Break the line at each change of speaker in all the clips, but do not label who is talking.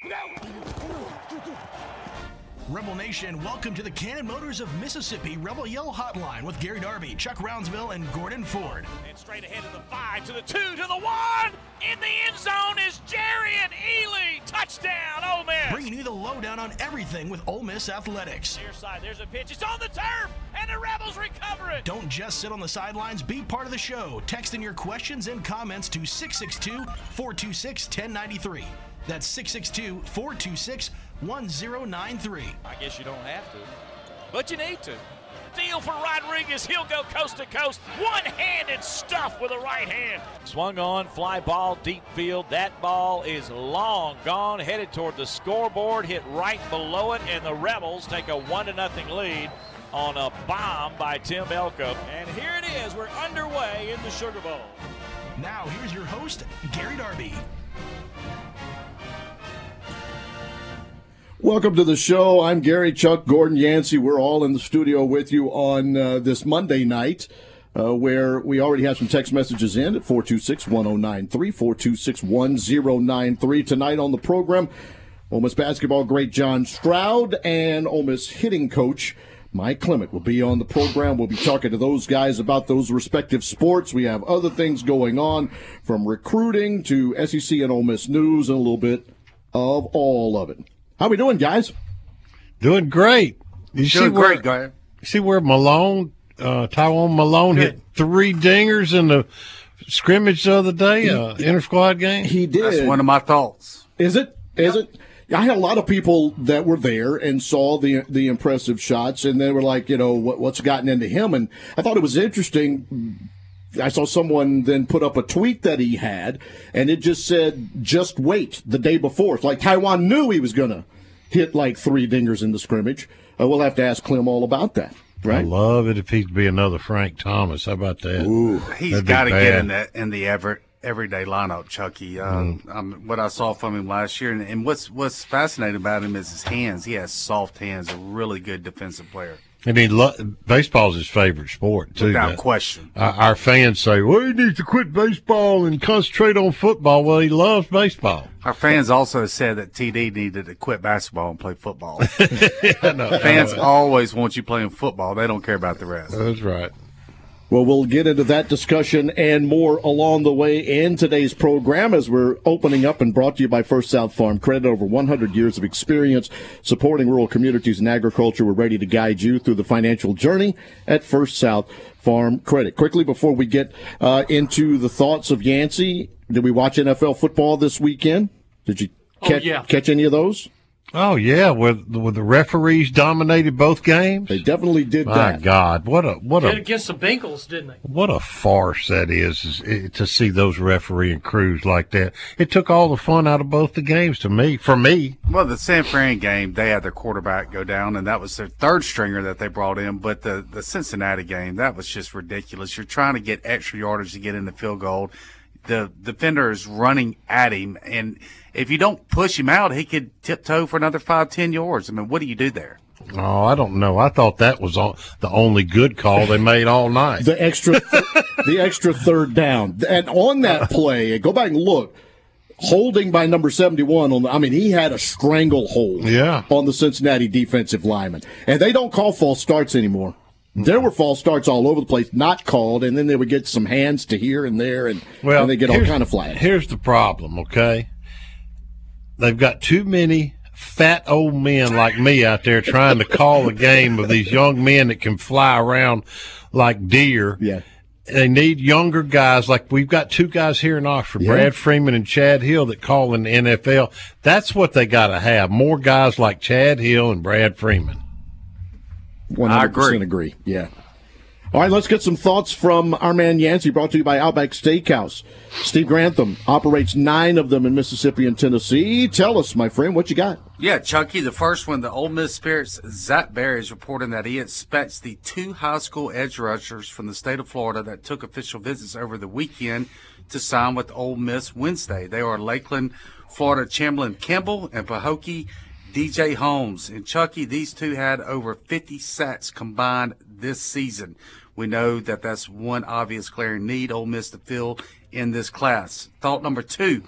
Rebel Nation, welcome to the Cannon Motors of Mississippi Rebel Yell Hotline with Gary Darby, Chuck Rounsville, and Gordon Ford.
And straight ahead to the 5, to the 2, to the 1. In the end zone is Jerry and Ely. Touchdown, Ole Miss.
Bringing you the lowdown on everything with Ole Miss athletics.
Near side, there's a pitch. It's on the turf, and the Rebels recover it.
Don't just sit on the sidelines. Be part of the show. Text in your questions and comments to 662-426-1093. That's 662-426-1093.
I guess you don't have to, but you need to. Deal for Rodriguez. He'll go coast to coast. One-handed stuff with a right hand. Swung on, fly ball, deep field. That ball is long gone, headed toward the scoreboard, hit right below it, and the Rebels take a 1-0 lead on a bomb by Tim Elko. And here it is. We're underway in the Sugar Bowl.
Now, here's your host, Gary Darby.
Welcome to the show. I'm Gary, Chuck, Gordon, Yancey. We're all in the studio with you on this Monday night, where we already have some text messages in at 426-1093, 426-1093. Tonight on the program, Ole Miss basketball great John Stroud and Ole Miss hitting coach Mike Clement will be on the program. We'll be talking to those guys about those respective sports. We have other things going on, from recruiting to SEC and Ole Miss news, and a little bit of all of it. How we doing, guys?
Doing great. You
see great, guy.
See where Malone, Tywone Malone, hit 3 dingers in the scrimmage the other day, inter-squad game?
He did.
That's one of my thoughts.
Is it? Is it? I had a lot of people that were there and saw the impressive shots, and they were like, what's gotten into him? And I thought it was interesting. I saw someone then put up a tweet that he had, and it just said, just wait, the day before. It's like Tywone knew he was going to hit like 3 dingers in the scrimmage. We'll have to ask Clem all about that, right?
I love it if he'd be another Frank Thomas. How about that?
Ooh,
he's got to get in the everyday lineup, Chucky. What I saw from him last year, and what's fascinating about him is his hands. He has soft hands, a really good defensive player.
And baseball's his favorite sport, too.
Without question.
Our fans say, well, he needs to quit baseball and concentrate on football. Well, he loves baseball.
Our fans also said that TD needed to quit basketball and play football.
No,
fans always want you playing football. They don't care about the rest.
That's right.
Well, we'll get into that discussion and more along the way in today's program as we're opening up, and brought to you by First South Farm Credit. Over 100 years of experience supporting rural communities and agriculture. We're ready to guide you through the financial journey at First South Farm Credit. Quickly, before we get into the thoughts of Yancey, did we watch NFL football this weekend? Did you catch any of those?
Oh, yeah, where the referees dominated both games.
They definitely did that.
My God, what a
against the Bengals, didn't they?
What a farce that is to see those refereeing crews like that. It took all the fun out of both the games for me.
Well, the San Fran game, they had their quarterback go down, and that was their third stringer that they brought in. But the Cincinnati game, that was just ridiculous. You're trying to get extra yardage to get in the field goal. The defender is running at him, and if you don't push him out, he could tiptoe for another 5-10 yards. I mean, what do you do there?
Oh, I don't know. I thought that was the only good call they made all night.
The extra third down. And on that play, go back and look, holding by number 71, he had a stranglehold on the Cincinnati defensive lineman. And they don't call false starts anymore. There were false starts all over the place, not called, and then they would get some hands to here and there, and they get all kind of flags.
Here's the problem, okay? They've got too many fat old men like me out there trying to call a game of these young men that can fly around like deer.
Yeah.
They need younger guys. Like we've got 2 guys here in Oxford, Brad Freeman and Chad Hill, that call in the NFL. That's what they got to have, more guys like Chad Hill and Brad Freeman.
100% agree. Yeah. All right, let's get some thoughts from our man Yancey, brought to you by Outback Steakhouse. Steve Grantham operates 9 of them in Mississippi and Tennessee. Tell us, my friend, what you got?
Yeah, Chucky, the first one, the Ole Miss Spirit's Zach Berry is reporting that he expects the 2 high school edge rushers from the state of Florida that took official visits over the weekend to sign with Ole Miss Wednesday. They are Lakeland, Florida, Chamberlain Kimball, and Pahokee DJ Holmes. And Chucky, these 2 had over 50 sacks combined this season. We know that that's one obvious glaring need Ole Miss to fill in this class. Thought number 2,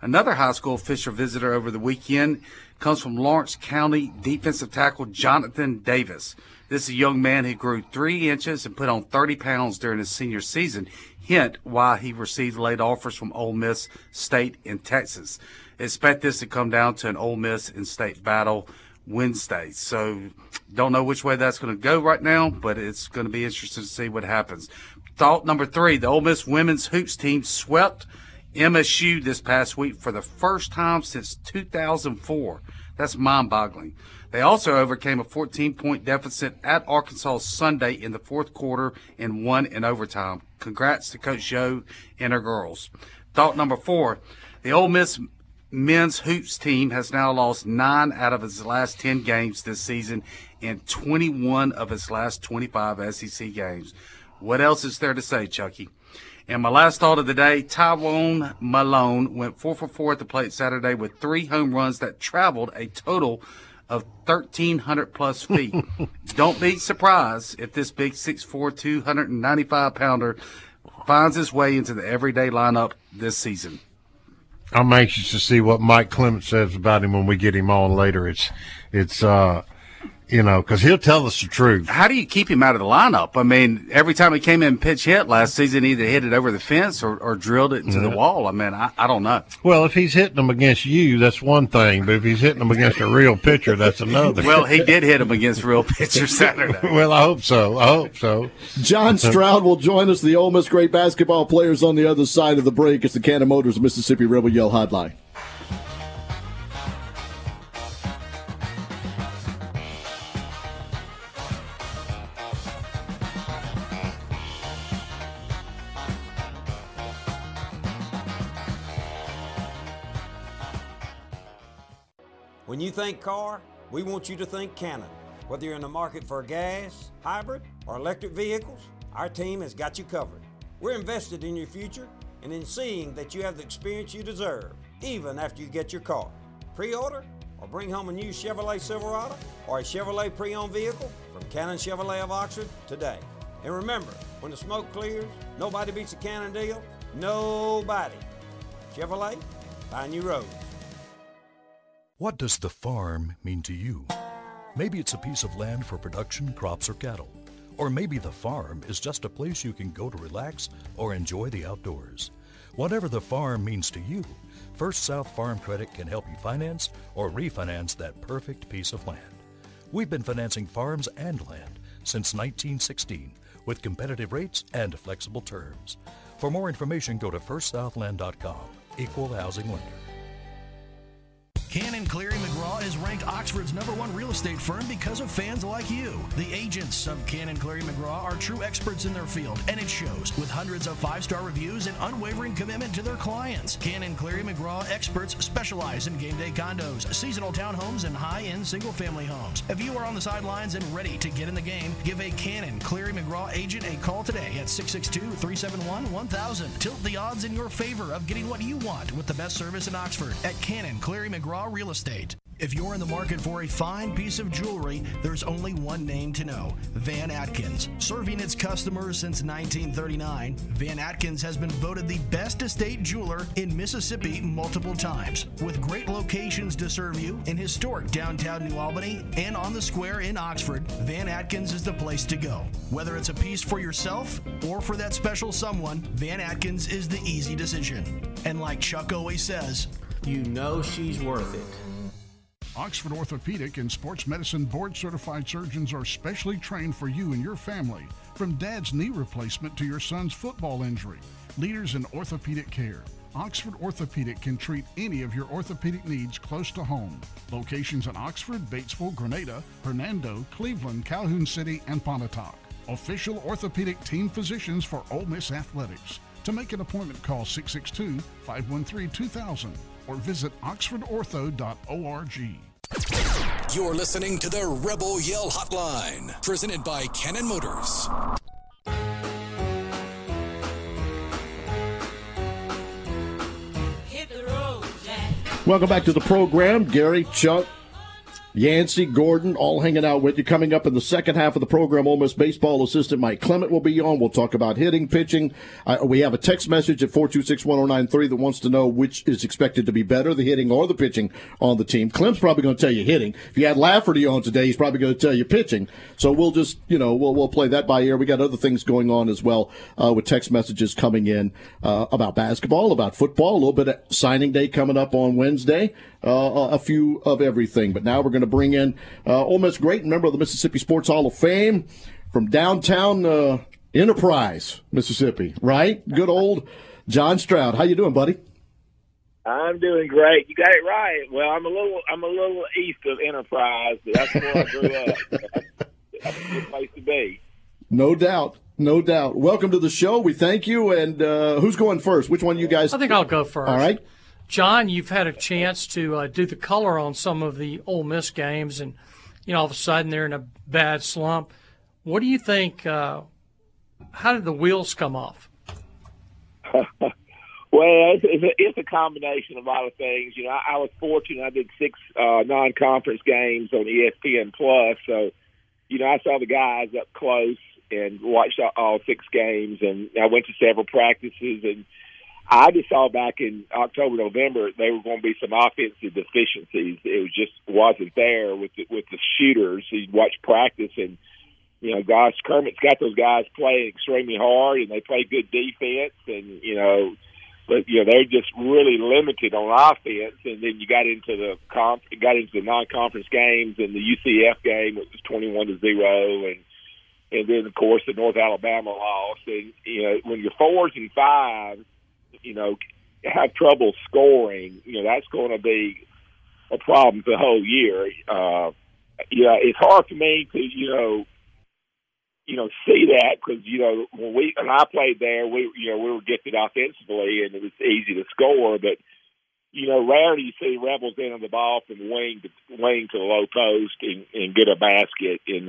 Another high school official visitor over the weekend comes from Lawrence County defensive tackle Jonathan Davis. This is a young man who grew 3 inches and put on 30 pounds during his senior season. Hint why he received late offers from Ole Miss State in Texas. Expect this to come down to an Ole Miss and State battle Wednesday. So don't know which way that's going to go right now, but it's going to be interesting to see what happens. Thought number 3, the Ole Miss women's hoops team swept MSU this past week for the first time since 2004. That's mind-boggling. They also overcame a 14-point deficit at Arkansas Sunday in the fourth quarter and won in overtime. Congrats to Coach Joe and her girls. Thought number 4, the Ole Miss men's hoops team has now lost 9 out of its last 10 games this season and 21 of its last 25 SEC games. What else is there to say, Chucky? And my last thought of the day, Tyrone Malone went 4 for 4 at the plate Saturday with 3 home runs that traveled a total of 1,300-plus feet. Don't be surprised if this big 6'4", 295-pounder finds his way into the everyday lineup this season.
I'm anxious to see what Mike Clements says about him when we get him on later. It's because he'll tell us the truth.
How do you keep him out of the lineup? I mean, every time he came in pitch hit last season, he either hit it over the fence or drilled it into the wall. I mean, I don't know.
Well, if he's hitting them against you, that's one thing. But if he's hitting them against a real pitcher, that's another.
Well, he did hit them against real pitchers Saturday.
Well, I hope so.
John Stroud will join us, the Ole Miss great basketball players on the other side of the break. It's the Cannon Motors Mississippi Rebel Yell Hotline.
When you think car, we want you to think Cannon. Whether you're in the market for gas, hybrid, or electric vehicles, our team has got you covered. We're invested in your future and in seeing that you have the experience you deserve, even after you get your car. Pre-order or bring home a new Chevrolet Silverado or a Chevrolet pre-owned vehicle from Cannon Chevrolet of Oxford today. And remember, when the smoke clears, nobody beats a Cannon deal. Nobody. Chevrolet, find new roads.
What does the farm mean to you? Maybe it's a piece of land for production, crops, or cattle. Or maybe the farm is just a place you can go to relax or enjoy the outdoors. Whatever the farm means to you, First South Farm Credit can help you finance or refinance that perfect piece of land. We've been financing farms and land since 1916 with competitive rates and flexible terms. For more information, go to firstsouthland.com. Equal housing lender.
Cannon Cleary McGraw is ranked Oxford's #1 real estate firm because of fans like you. The agents of Cannon Cleary McGraw are true experts in their field, and it shows with hundreds of 5-star reviews and unwavering commitment to their clients. Cannon Cleary McGraw experts specialize in game day condos, seasonal townhomes, and high-end single-family homes. If you are on the sidelines and ready to get in the game, give a Cannon Cleary McGraw agent a call today at 662-371-1000. Tilt the odds in your favor of getting what you want with the best service in Oxford at Cannon Cleary McGraw Real Estate. If you're in the market for a fine piece of jewelry, there's only one name to know: Van Atkins. Serving its customers since 1939, Van Atkins has been voted the best estate jeweler in Mississippi multiple times. With great locations to serve you in historic downtown New Albany and on the square in Oxford, Van Atkins is the place to go. Whether it's a piece for yourself or for that special someone, Van Atkins is the easy decision. And like Chuck always says,
you know she's worth it.
Oxford Orthopedic and Sports Medicine board-certified surgeons are specially trained for you and your family. From dad's knee replacement to your son's football injury, leaders in orthopedic care. Oxford Orthopedic can treat any of your orthopedic needs close to home. Locations in Oxford, Batesville, Grenada, Hernando, Cleveland, Calhoun City, and Pontotoc. Official orthopedic team physicians for Ole Miss Athletics. To make an appointment, call 662-513-2000 or visit oxfordortho.org.
You're listening to the Rebel Yell Hotline, presented by Cannon Motors.
Welcome back to the program. Gary, Chuck, Yancey, Gordon, all hanging out with you. Coming up in the second half of the program, Ole Miss baseball assistant Mike Clement will be on. We'll talk about hitting, pitching. We have a text message at 426-1093 that wants to know which is expected to be better, the hitting or the pitching on the team. Clem's probably going to tell you hitting. If you had Lafferty on today, he's probably going to tell you pitching. So we'll just, we'll play that by ear. We got other things going on as well with text messages coming in about basketball, about football, a little bit of signing day coming up on Wednesday. A few of everything. But now we're going to bring in Ole Miss great member of the Mississippi Sports Hall of Fame from downtown Enterprise, Mississippi, right? Good old John Stroud. How you doing, buddy?
I'm doing great. You got it right. Well, I'm a little east of Enterprise, but that's where I grew up. That's a good place to be.
No doubt. No doubt. Welcome to the show. We thank you. And who's going first? Which one of you guys?
I think I'll go first.
All right.
John, you've had a chance to do the color on some of the Ole Miss games, and all of a sudden they're in a bad slump. What do you think? How did the wheels come off?
Well, it's a combination of a lot of things. I was fortunate. I did 6 non-conference games on ESPN Plus, so I saw the guys up close and watched all 6 games, and I went to several practices, and I just saw back in October, November, there were going to be some offensive deficiencies. It just wasn't there with the shooters. You watch practice, and gosh, Kermit's got those guys playing extremely hard, and they play good defense, and but they're just really limited on offense. And then you got into the non-conference games, and the UCF game, it was 21-0, and then of course the North Alabama loss. And when you're 4s and 5s, have trouble scoring, that's going to be a problem the whole year. It's hard for me to, see that because, when I played there, we were gifted offensively and it was easy to score, but, rarely you see Rebels in on the ball from wing to the low post and get a basket and,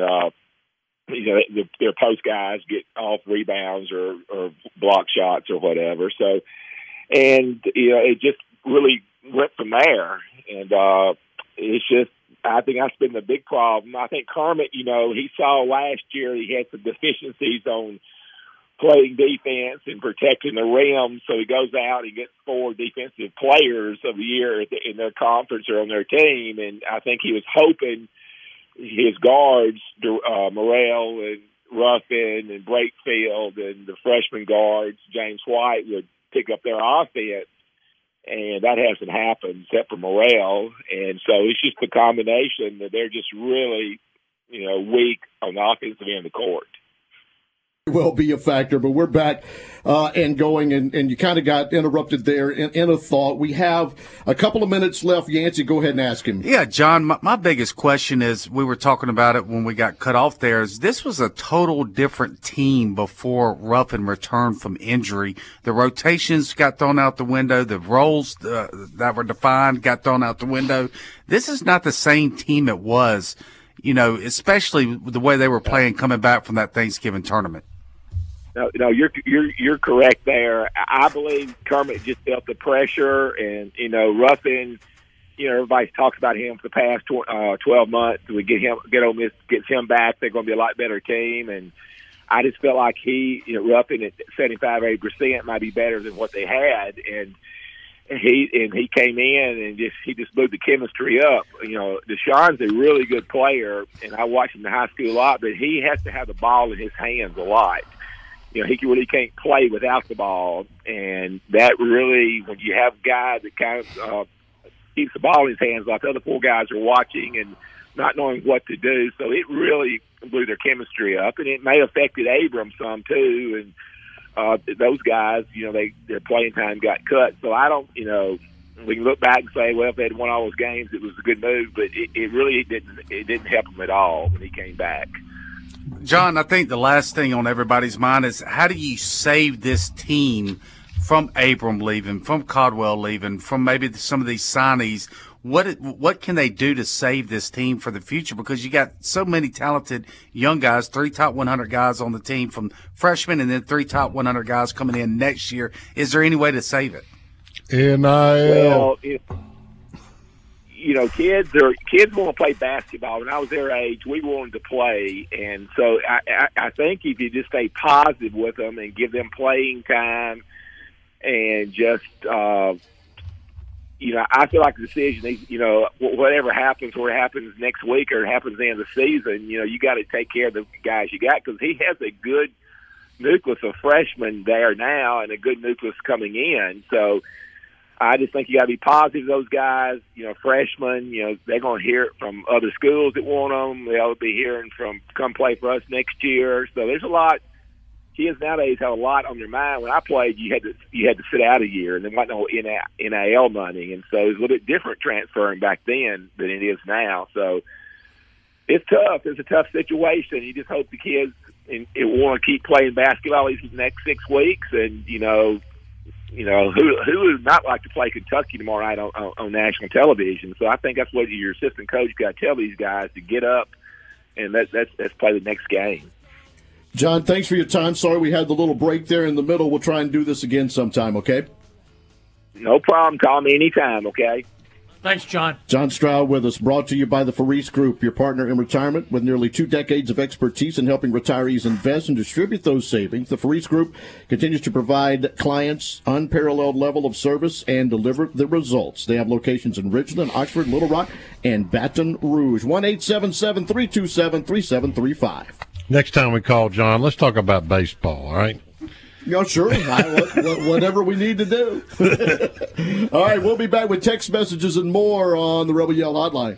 their post guys get off rebounds or block shots or whatever. So, and it just really went from there. And it's just, I think that's been the big problem. I think Kermit, he saw last year he had some deficiencies on playing defense and protecting the rim. So he goes out and gets 4 defensive players of the year in their conference or on their team. And I think he was hoping his guards, Morrell and Ruffin and Brakefield and the freshman guards, James White, would pick up their offense. And that hasn't happened except for Morrell. And so it's just a combination that they're just really, weak on the offensive end of the court.
Will be a factor, but we're back and going, and you kind of got interrupted there in a thought. We have a couple of minutes left. Yancey, go ahead and ask him.
Yeah, John, my biggest question is, we were talking about it when we got cut off there, is this was a total different team before Ruffin returned from injury. The rotations got thrown out the window. The roles that were defined got thrown out the window. This is not the same team it was, especially the way they were playing coming back from that Thanksgiving tournament.
No, you're correct there. I believe Kermit just felt the pressure, and Ruffin. Everybody talks about him for the past 12 months. We get Ole Miss gets him back, they're going to be a lot better team. And I just felt like Ruffin at 75-80% might be better than what they had, and he came in and he just moved the chemistry up. Deshaun's a really good player, and I watched him in high school a lot, but he has to have the ball in his hands a lot. He really can't play without the ball, and that really, when you have a guy that kind of keeps the ball in his hands, like the other 4 guys are watching and not knowing what to do, so it really blew their chemistry up, and it may have affected Abrams some too, and those guys, their playing time got cut. So I don't, we can look back and say, well, if they had won all those games, it was a good move, but it really didn't help them at all when he came back.
John, I think the last thing on everybody's mind is, how do you save this team from Abram leaving, from Caldwell leaving, from maybe some of these signees? What can they do to save this team for the future? Because you got so many talented young guys, 3 top 100 guys on the team from freshmen, and then 3 top 100 guys coming in next year. Is there any way to save it?
NIL.
Well, kids want to play basketball. When I was their age, we wanted to play, and so I think if you just stay positive with them and give them playing time, and just I feel like the decision, whatever happens, or it happens next week or it happens at the end of the season, you got to take care of the guys you got, because he has a good nucleus of freshmen there now and a good nucleus coming in. So I just think you got to be positive. Those guys, freshmen, they're going to hear it from other schools that want them. They'll be hearing from come play for us next year. So there's a lot. Kids nowadays have a lot on their mind. When I played, you had to sit out a year, and there wasn't no NIL money, and so it was a little bit different transferring back then than it is now. So it's tough. It's a tough situation. You just hope the kids want to keep playing basketball these next 6 weeks, and who would not like to play Kentucky tomorrow night on national television? So I think that's what your assistant coach got to tell these guys, to get up and let's play the next game.
John, thanks for your time. Sorry we had the little break there in the middle. We'll try and do this again sometime, okay?
No problem. Call me anytime, okay?
Thanks, John.
John Stroud with us, brought to you by the Faris Group, your partner in retirement with nearly 2 decades of expertise in helping retirees invest and distribute those savings. The Faris Group continues to provide clients unparalleled level of service and deliver the results. They have locations in Richland, Oxford, Little Rock, and Baton Rouge. 1-877-327-3735.
Next time we call John, let's talk about baseball, all right?
Yeah, sure. Whatever we need to do. All right, we'll be back with text messages and more on the Rebel Yell Hotline.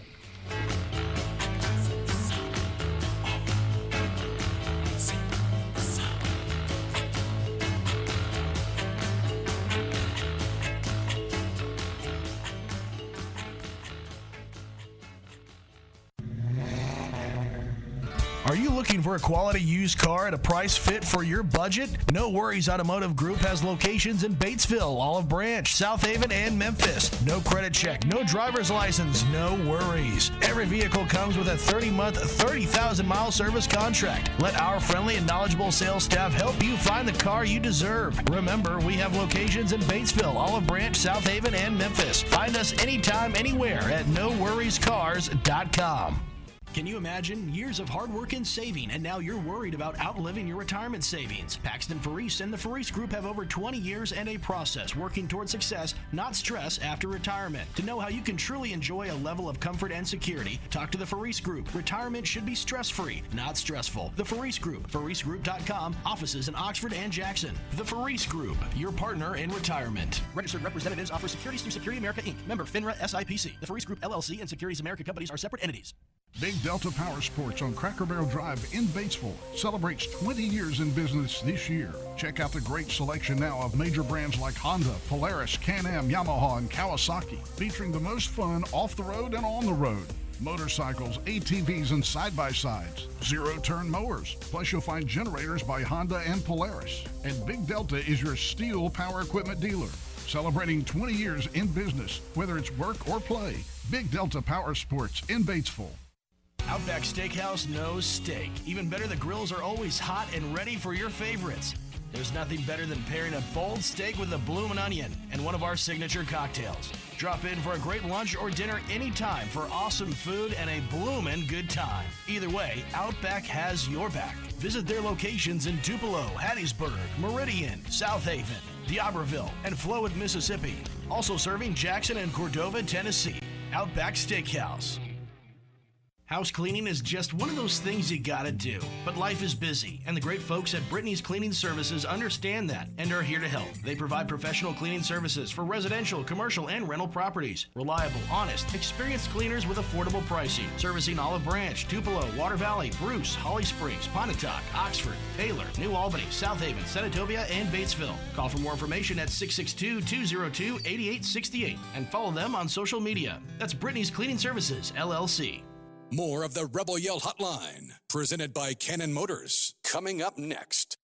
Are you looking for a quality used car at a price fit for your budget? No Worries Automotive Group has locations in Batesville, Olive Branch, South Haven, and Memphis. No credit check, no driver's license, no worries. Every vehicle comes with a 30-month, 30,000-mile service contract. Let our friendly and knowledgeable sales staff help you find the car you deserve. Remember, we have locations in Batesville, Olive Branch, South Haven, and Memphis. Find us anytime, anywhere at NoWorriesCars.com. Can you imagine years of hard work and saving, and now you're worried about outliving your retirement savings? Paxton Faris and the Faris Group have over 20 years and a process working toward success, not stress, after retirement. To know how you can truly enjoy a level of comfort and security, talk to the Faris Group. Retirement should be stress-free, not stressful. The Faris Group, FarisGroup.com, offices in Oxford and Jackson. The Faris Group, your partner in retirement. Registered representatives offer securities through Security America Inc., member FINRA SIPC. The Faris Group LLC and Securities America companies are separate entities.
Big Delta Power Sports on Cracker Barrel Drive in Batesville celebrates 20 years in business this year. Check out the great selection now of major brands like Honda, Polaris, Can-Am, Yamaha, and Kawasaki, featuring the most fun off the road and on the road. Motorcycles, ATVs, and side-by-sides. Zero-turn mowers. Plus, you'll find generators by Honda and Polaris. And Big Delta is your steel power equipment dealer. Celebrating 20 years in business, whether it's work or play. Big Delta Power Sports in Batesville.
Outback Steakhouse knows steak. Even better, the grills are always hot and ready for your favorites. There's nothing better than pairing a bold steak with a bloomin' onion and one of our signature cocktails. Drop in for a great lunch or dinner anytime for awesome food and a bloomin' good time. Either way, Outback has your back. Visit their locations in Tupelo, Hattiesburg, Meridian, South Haven, D'Iberville, and Flowood, Mississippi. Also serving Jackson and Cordova, Tennessee. Outback Steakhouse. House cleaning is just one of those things you gotta do. But life is busy, and the great folks at Brittany's Cleaning Services understand that and are here to help. They provide professional cleaning services for residential, commercial, and rental properties. Reliable, honest, experienced cleaners with affordable pricing. Servicing Olive Branch, Tupelo, Water Valley, Bruce, Holly Springs, Pontotoc, Oxford, Taylor, New Albany, South Haven, Senatobia, and Batesville. Call for more information at 662-202-8868 and follow them on social media. That's Brittany's Cleaning Services, LLC.
More of the Rebel Yell Hotline, presented by Cannon Motors, coming up next.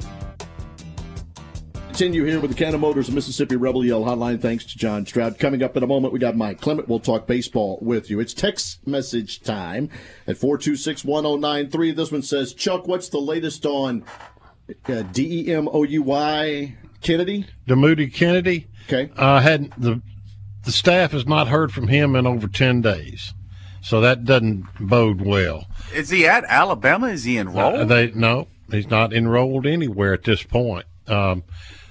Continue here with the Cannon Motors Mississippi Rebel Yell Hotline. Thanks to John Stroud. Coming up in a moment, we got Mike Clement. We'll talk baseball with you. It's text message time at 426-1093. This one says, Chuck, what's the latest on Demouy Kennedy?
DeMoody Kennedy.
Okay.
Had the the staff has not heard from him in over 10 days. So that doesn't bode well.
Is he at Alabama? Is he enrolled?
No, he's not enrolled anywhere at this point. The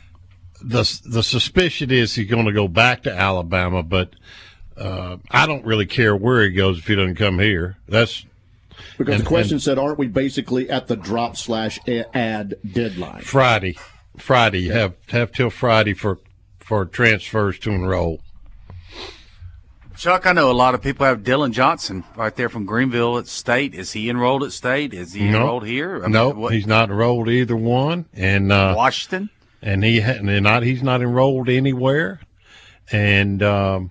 suspicion is he's going to go back to Alabama, but I don't really care where he goes if he doesn't come here. That's
because the question said, aren't we basically at the drop/add deadline?
Friday. You have till Friday for transfers to enroll.
Chuck, I know a lot of people have Dylan Johnson right there from Greenville at State. Is he enrolled at State? Is he enrolled here?
No, he's not enrolled either one. And
Washington?
And he's not enrolled anywhere. And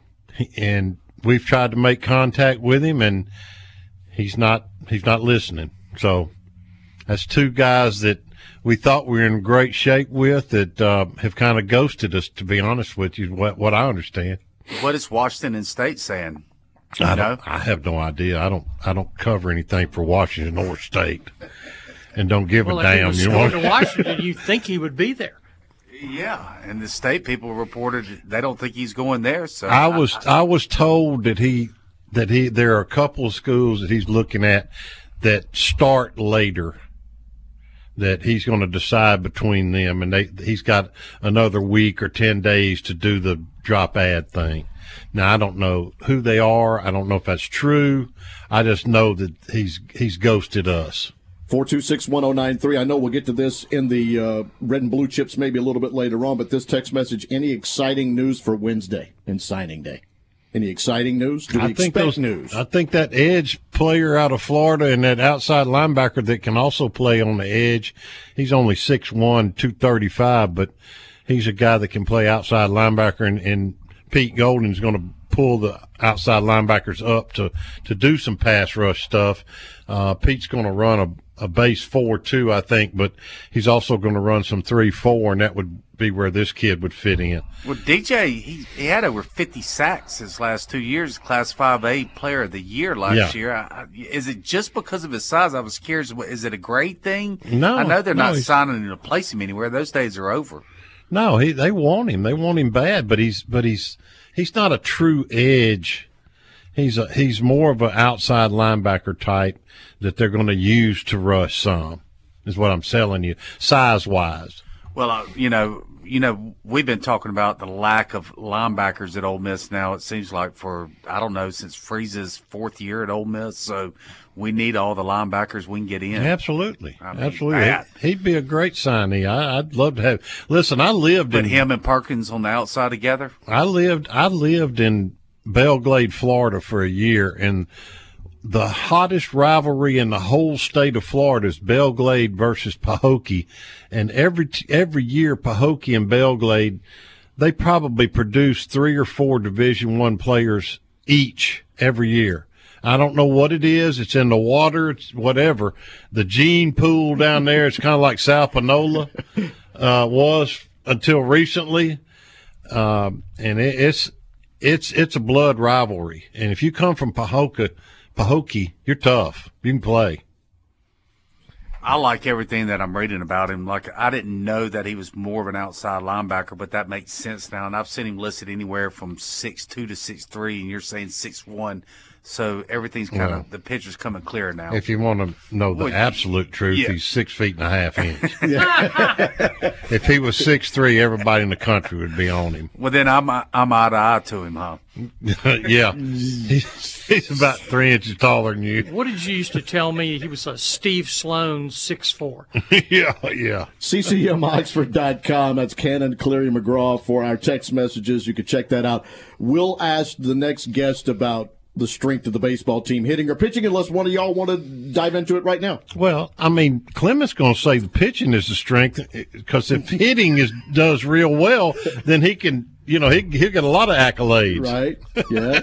we've tried to make contact with him, and he's not listening. So that's two guys that we thought we were in great shape with that have kind of ghosted us, to be honest with you, what I understand.
What is Washington and State saying?
I have no idea. I don't cover anything for Washington or State, and don't give a damn.
If he was going to Washington, you'd think he would be there.
Yeah, and the State people reported they don't think he's going there. So
I was told that there are a couple of schools that he's looking at that start later, that he's going to decide between them, and he's got another week or 10 days to do the drop ad thing. Now, I don't know who they are. I don't know if that's true. I just know that he's ghosted us.
426-1093. I know we'll get to this in the red and blue chips maybe a little bit later on, but this text message, any exciting news for Wednesday and signing day? Any exciting news? Do we expect news?
I think that edge player out of Florida and that outside linebacker that can also play on the edge, he's only 6'1", 235, but he's a guy that can play outside linebacker, and Pete Golden's going to pull the outside linebackers up to do some pass rush stuff. Pete's going to run a base 4-2, I think, but he's also going to run some 3-4, and that would be where this kid would fit in.
Well, DJ, he had over 50 sacks his last 2 years, Class 5A Player of the Year last year. Is it just because of his size? I was curious. Is it a great thing?
No.
I know they're not signing him to place him anywhere. Those days are over.
No, they want him. They want him bad, but he's not a true edge. He's more of an outside linebacker type that they're going to use to rush some, is what I'm telling you, size-wise.
Well, we've been talking about the lack of linebackers at Ole Miss now. It seems like since Freeze's fourth year at Ole Miss. So we need all the linebackers we can get in.
Absolutely. Absolutely. He'd be a great signee. I'd love to have. Listen, I lived
in him and Perkins on the outside together.
I lived in Belglade, Florida for a year, and the hottest rivalry in the whole state of Florida is Belglade versus Pahokee. And every year, Pahokee and Belglade, they probably produce 3 or 4 Division I players each every year. I don't know what it is. It's in the water. It's whatever. The gene pool down there, it's kind of like South Panola was until recently. And it's a blood rivalry. And if you come from Pahokee, you're tough. You can play.
I like everything that I'm reading about him. Like, I didn't know that he was more of an outside linebacker, but that makes sense now. And I've seen him listed anywhere from 6'2" to 6'3", and you're saying 6'1". So everything's the picture's coming clear now.
If you want to know the absolute truth, he's 6 feet and a half inches. If he was 6'3", everybody in the country would be on him.
Well, then I'm eye to eye to him, huh?
Yeah. He's about 3 inches taller than you.
What did you used to tell me? He was a Steve Sloan 6'4".
Yeah.
CCMOxford.com. That's Cannon, Cleary, McGraw for our text messages. You can check that out. We'll ask the next guest about the strength of the baseball team, hitting or pitching, unless one of y'all want to dive into it right now.
Well, I mean, Clement's going to say the pitching is the strength, because if hitting does real well, then he can, he'll get a lot of accolades.
Right, yeah.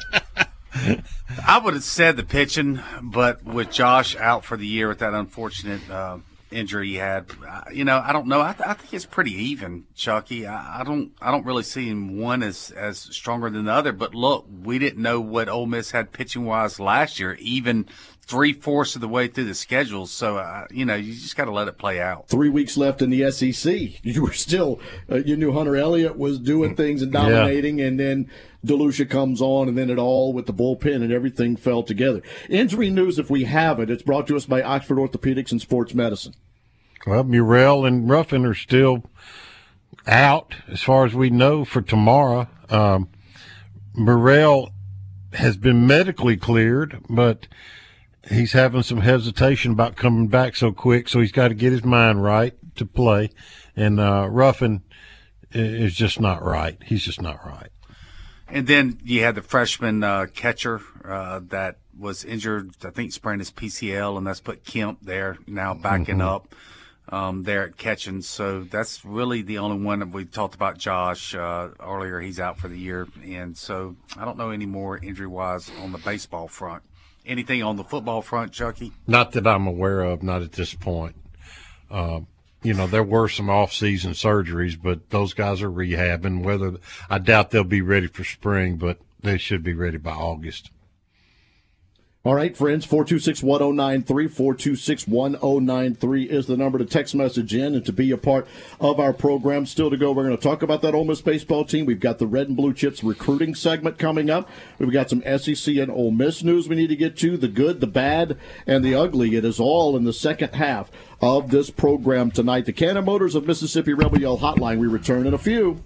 I would have said the pitching, but with Josh out for the year with that unfortunate injury he had. I don't know. I think it's pretty even, Chucky. I don't really see one as stronger than the other. But look, we didn't know what Ole Miss had pitching wise last year, even 3/4 of the way through the schedule. So you just got to let it play out.
3 weeks left in the SEC. You were still, you knew Hunter Elliott was doing things and dominating, and then DeLucia comes on, and then it all with the bullpen and everything fell together. Injury news, if we have it, it's brought to us by Oxford Orthopedics and Sports Medicine.
Well, Murrell and Ruffin are still out, as far as we know, for tomorrow. Murrell has been medically cleared, but he's having some hesitation about coming back so quick, so he's got to get his mind right to play. And Ruffin is just not right. He's just not right.
And then you had the freshman catcher that was injured, I think sprained his PCL, and that's put Kemp there now backing up there at catching. So that's really the only one that we talked about. Josh earlier, he's out for the year. And so I don't know any more injury-wise on the baseball front. Anything on the football front, Chucky?
Not that I'm aware of, not at this point. There were some off-season surgeries, but those guys are rehabbing. I doubt they'll be ready for spring, but they should be ready by August.
All right, friends, 426-1093, 426-1093 is the number to text message in and to be a part of our program. Still to go, we're going to talk about that Ole Miss baseball team. We've got the Red and Blue Chips recruiting segment coming up. We've got some SEC and Ole Miss news we need to get to, the good, the bad, and the ugly. It is all in the second half of this program tonight. The Cannon Motors of Mississippi Rebel Yell Hotline. We return in a few.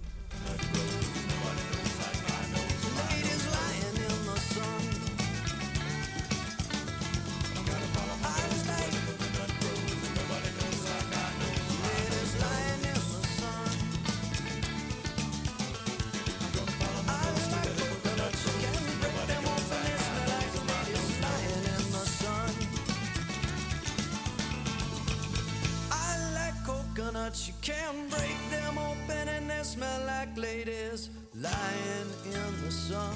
You can break them open and they smell like ladies lying in the sun.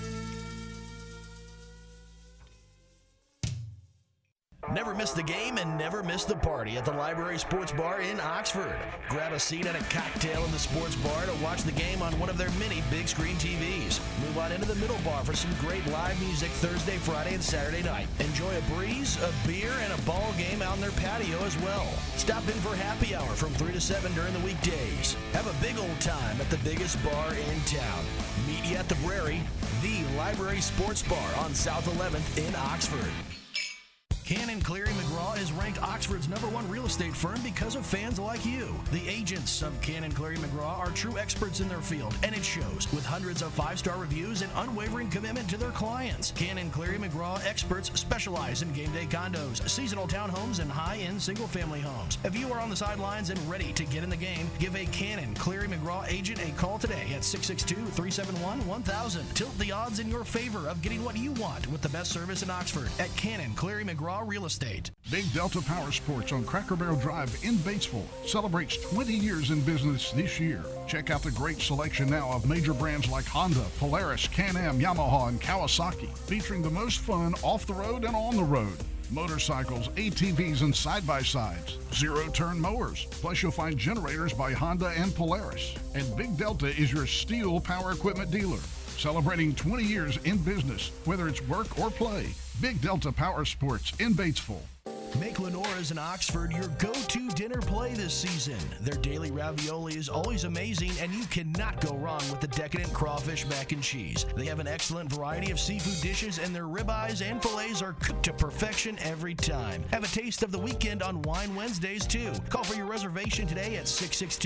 Never miss the game and never miss the party at the Library Sports Bar in Oxford. Grab a seat and a cocktail in the sports bar to watch the game on one of their many big screen TVs. Move on into the middle bar for some great live music Thursday, Friday, and Saturday night. Enjoy a breeze, a beer, and a ball game out in their patio as well. Stop in for happy hour from 3 to 7 during the weekdays. Have a big old time at the biggest bar in town. Meet you at the Brary, the Library Sports Bar on South 11th in Oxford. Cannon Cleary McGraw is ranked Oxford's #1 real estate firm because of fans like you. The agents of Cannon Cleary McGraw are true experts in their field, and it shows with hundreds of 5-star reviews and unwavering commitment to their clients. Cannon Cleary McGraw experts specialize in game day condos, seasonal townhomes, and high-end single-family homes. If you are on the sidelines and ready to get in the game, give a Cannon Cleary McGraw agent a call today at 662-371-1000. Tilt the odds in your favor of getting what you want with the best service in Oxford at Cannon Cleary McGraw Real Estate.
Big Delta Power Sports on Cracker Barrel Drive in Batesville celebrates 20 years in business this year. Check out the great selection now of major brands like Honda, Polaris, Can-Am, Yamaha, and Kawasaki, featuring the most fun off the road and on the road. Motorcycles, ATVs, and side-by-sides, zero-turn mowers. Plus, you'll find generators by Honda and Polaris. And Big Delta is your steel power equipment dealer. Celebrating 20 years in business, whether it's work or play. Big Delta Power Sports in Batesville.
Make Lenora's in Oxford your go-to dinner play this season. Their daily ravioli is always amazing, and you cannot go wrong with the decadent crawfish mac and cheese. They have an excellent variety of seafood dishes, and their ribeyes and fillets are cooked to perfection every time. Have a taste of the weekend on Wine Wednesdays, too. Call for your reservation today at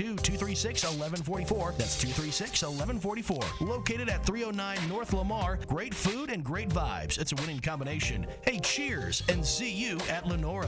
662-236-1144. That's 236-1144. Located at 309 North Lamar. Great food and great vibes. It's a winning combination. Hey, cheers, and see you at Lenora's.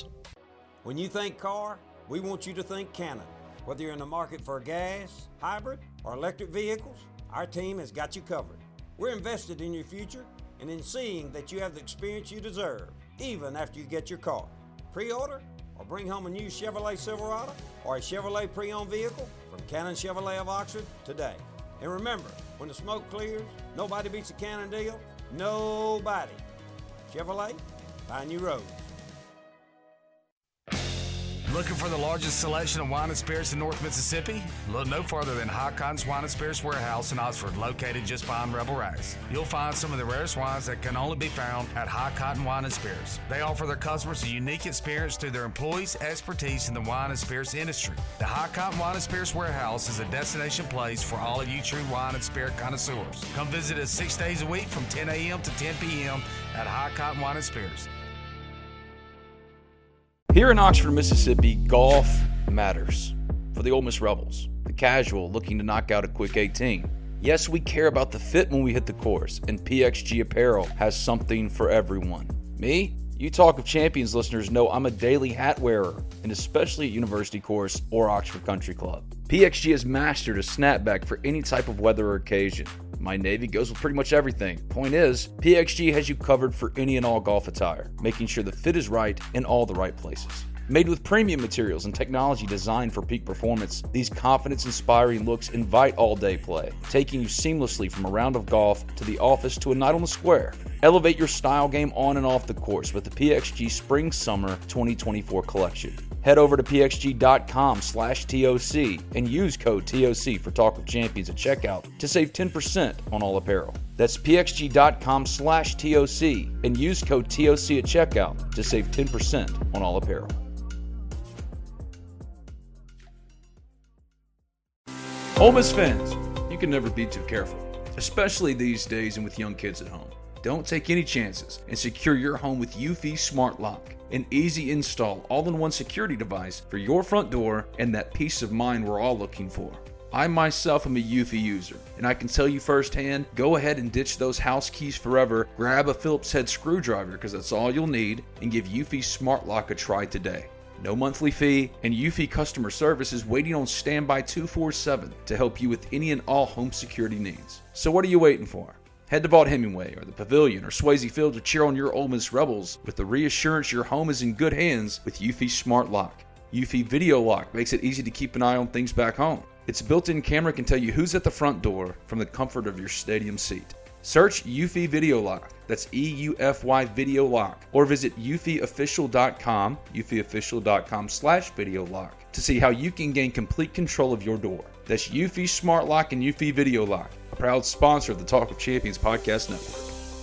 When you think car, we want you to think Cannon. Whether you're in the market for gas, hybrid, or electric vehicles, our team has got you covered. We're invested in your future and in seeing that you have the experience you deserve, even after you get your car. Pre-order or bring home a new Chevrolet Silverado or a Chevrolet pre-owned vehicle from Cannon Chevrolet of Oxford today. And remember, when the smoke clears, nobody beats a Cannon deal. Nobody. Chevrolet, find new roads.
Looking for the largest selection of wine and spirits in North Mississippi? Look no further than Hot Cotton's Wine and Spirits Warehouse in Oxford, located just behind Rebel Rise. You'll find some of the rarest wines that can only be found at Hot Cotton Wine and Spirits. They offer their customers a unique experience through their employees' expertise in the wine and spirits industry. The Hot Cotton Wine and Spirits Warehouse is a destination place for all of you true wine and spirit connoisseurs. Come visit us 6 days a week from 10 a.m. to 10 p.m. at Hot Cotton Wine and Spirits.
Here in Oxford, Mississippi, golf matters. For the Ole Miss Rebels, the casual looking to knock out a quick 18. Yes, we care about the fit when we hit the course, and PXG Apparel has something for everyone. Me? You Talk of Champions listeners know I'm a daily hat wearer, and especially at University Course or Oxford Country Club. PXG has mastered a snapback for any type of weather or occasion. My navy goes with pretty much everything. Point is, PXG has you covered for any and all golf attire, making sure the fit is right in all the right places. Made with premium materials and technology designed for peak performance, these confidence-inspiring looks invite all-day play, taking you seamlessly from a round of golf to the office to a night on the square. Elevate your style game on and off the course with the PXG Spring-Summer 2024 collection. Head over to pxg.com/TOC and use code TOC for Talk of Champions at checkout to save 10% on all apparel. That's pxg.com/TOC and use code TOC at checkout to save 10% on all apparel. Ole Miss fans, you can never be too careful, especially these days and with young kids at home. Don't take any chances and secure your home with Eufy Smart Lock, an easy install all-in-one security device for your front door and that peace of mind we're all looking for. I myself am a Eufy user, and I can tell you firsthand, go ahead and ditch those house keys forever, grab a Phillips head screwdriver because that's all you'll need, and give Eufy Smart Lock a try today. No monthly fee, and Eufy customer service is waiting on standby 24/7 to help you with any and all home security needs. So what are you waiting for? Head to Vaught Hemingway or the Pavilion or Swayze Field to cheer on your Ole Miss Rebels with the reassurance your home is in good hands with Eufy Smart Lock. Eufy Video Lock makes it easy to keep an eye on things back home. Its built-in camera can tell you who's at the front door from the comfort of your stadium seat. Search Eufy Video Lock, that's EUFY Video Lock, or visit eufyofficial.com, eufyofficial.com/video lock, to see how you can gain complete control of your door. That's Eufy Smart Lock and Eufy Video Lock, a proud sponsor of the Talk of Champions podcast network.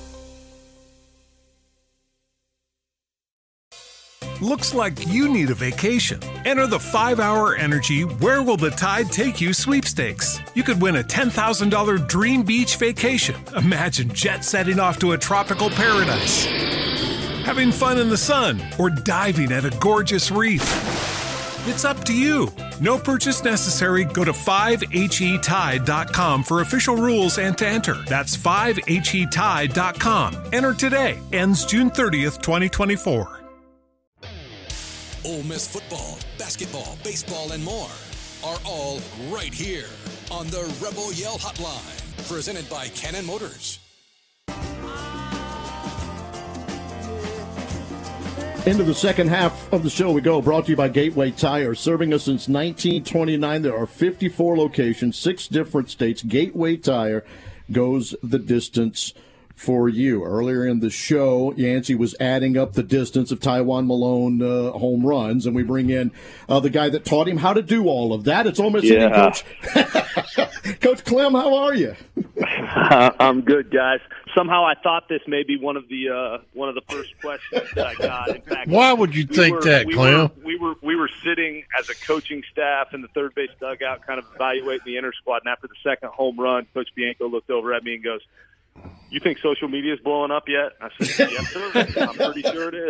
Looks like you need a vacation. Enter the 5-Hour Energy Where Will the Tide Take You sweepstakes. You could win a $10,000 dream beach vacation. Imagine jet setting off to a tropical paradise, having fun in the sun, or diving at a gorgeous reef. It's up to you. No purchase necessary. Go to 5HETide.com for official rules and to enter. That's 5HETide.com. Enter today. Ends June 30th, 2024.
Ole Miss football, basketball, baseball, and more are all right here on the Rebel Yell Hotline, presented by Cannon Motors.
Into the second half of the show we go, brought to you by Gateway Tire. Serving us since 1929. There are 54 locations, 6 different states. Gateway Tire goes the distance for you. Earlier in the show, Yancey was adding up the distance of Taiwan Malone home runs, and we bring in the guy that taught him how to do all of that. It's Ole Miss hitting coach. Coach Clem, how are you?
I'm good, guys. Somehow I thought this may be one of the first questions that I got. In fact,
why would you think that, Clem?
We were sitting as a coaching staff in the third base dugout, kind of evaluating the inner squad. And after the second home run, Coach Bianco looked over at me and goes, "You think social media is blowing up yet?" I said, "Yes, sir. I'm pretty sure it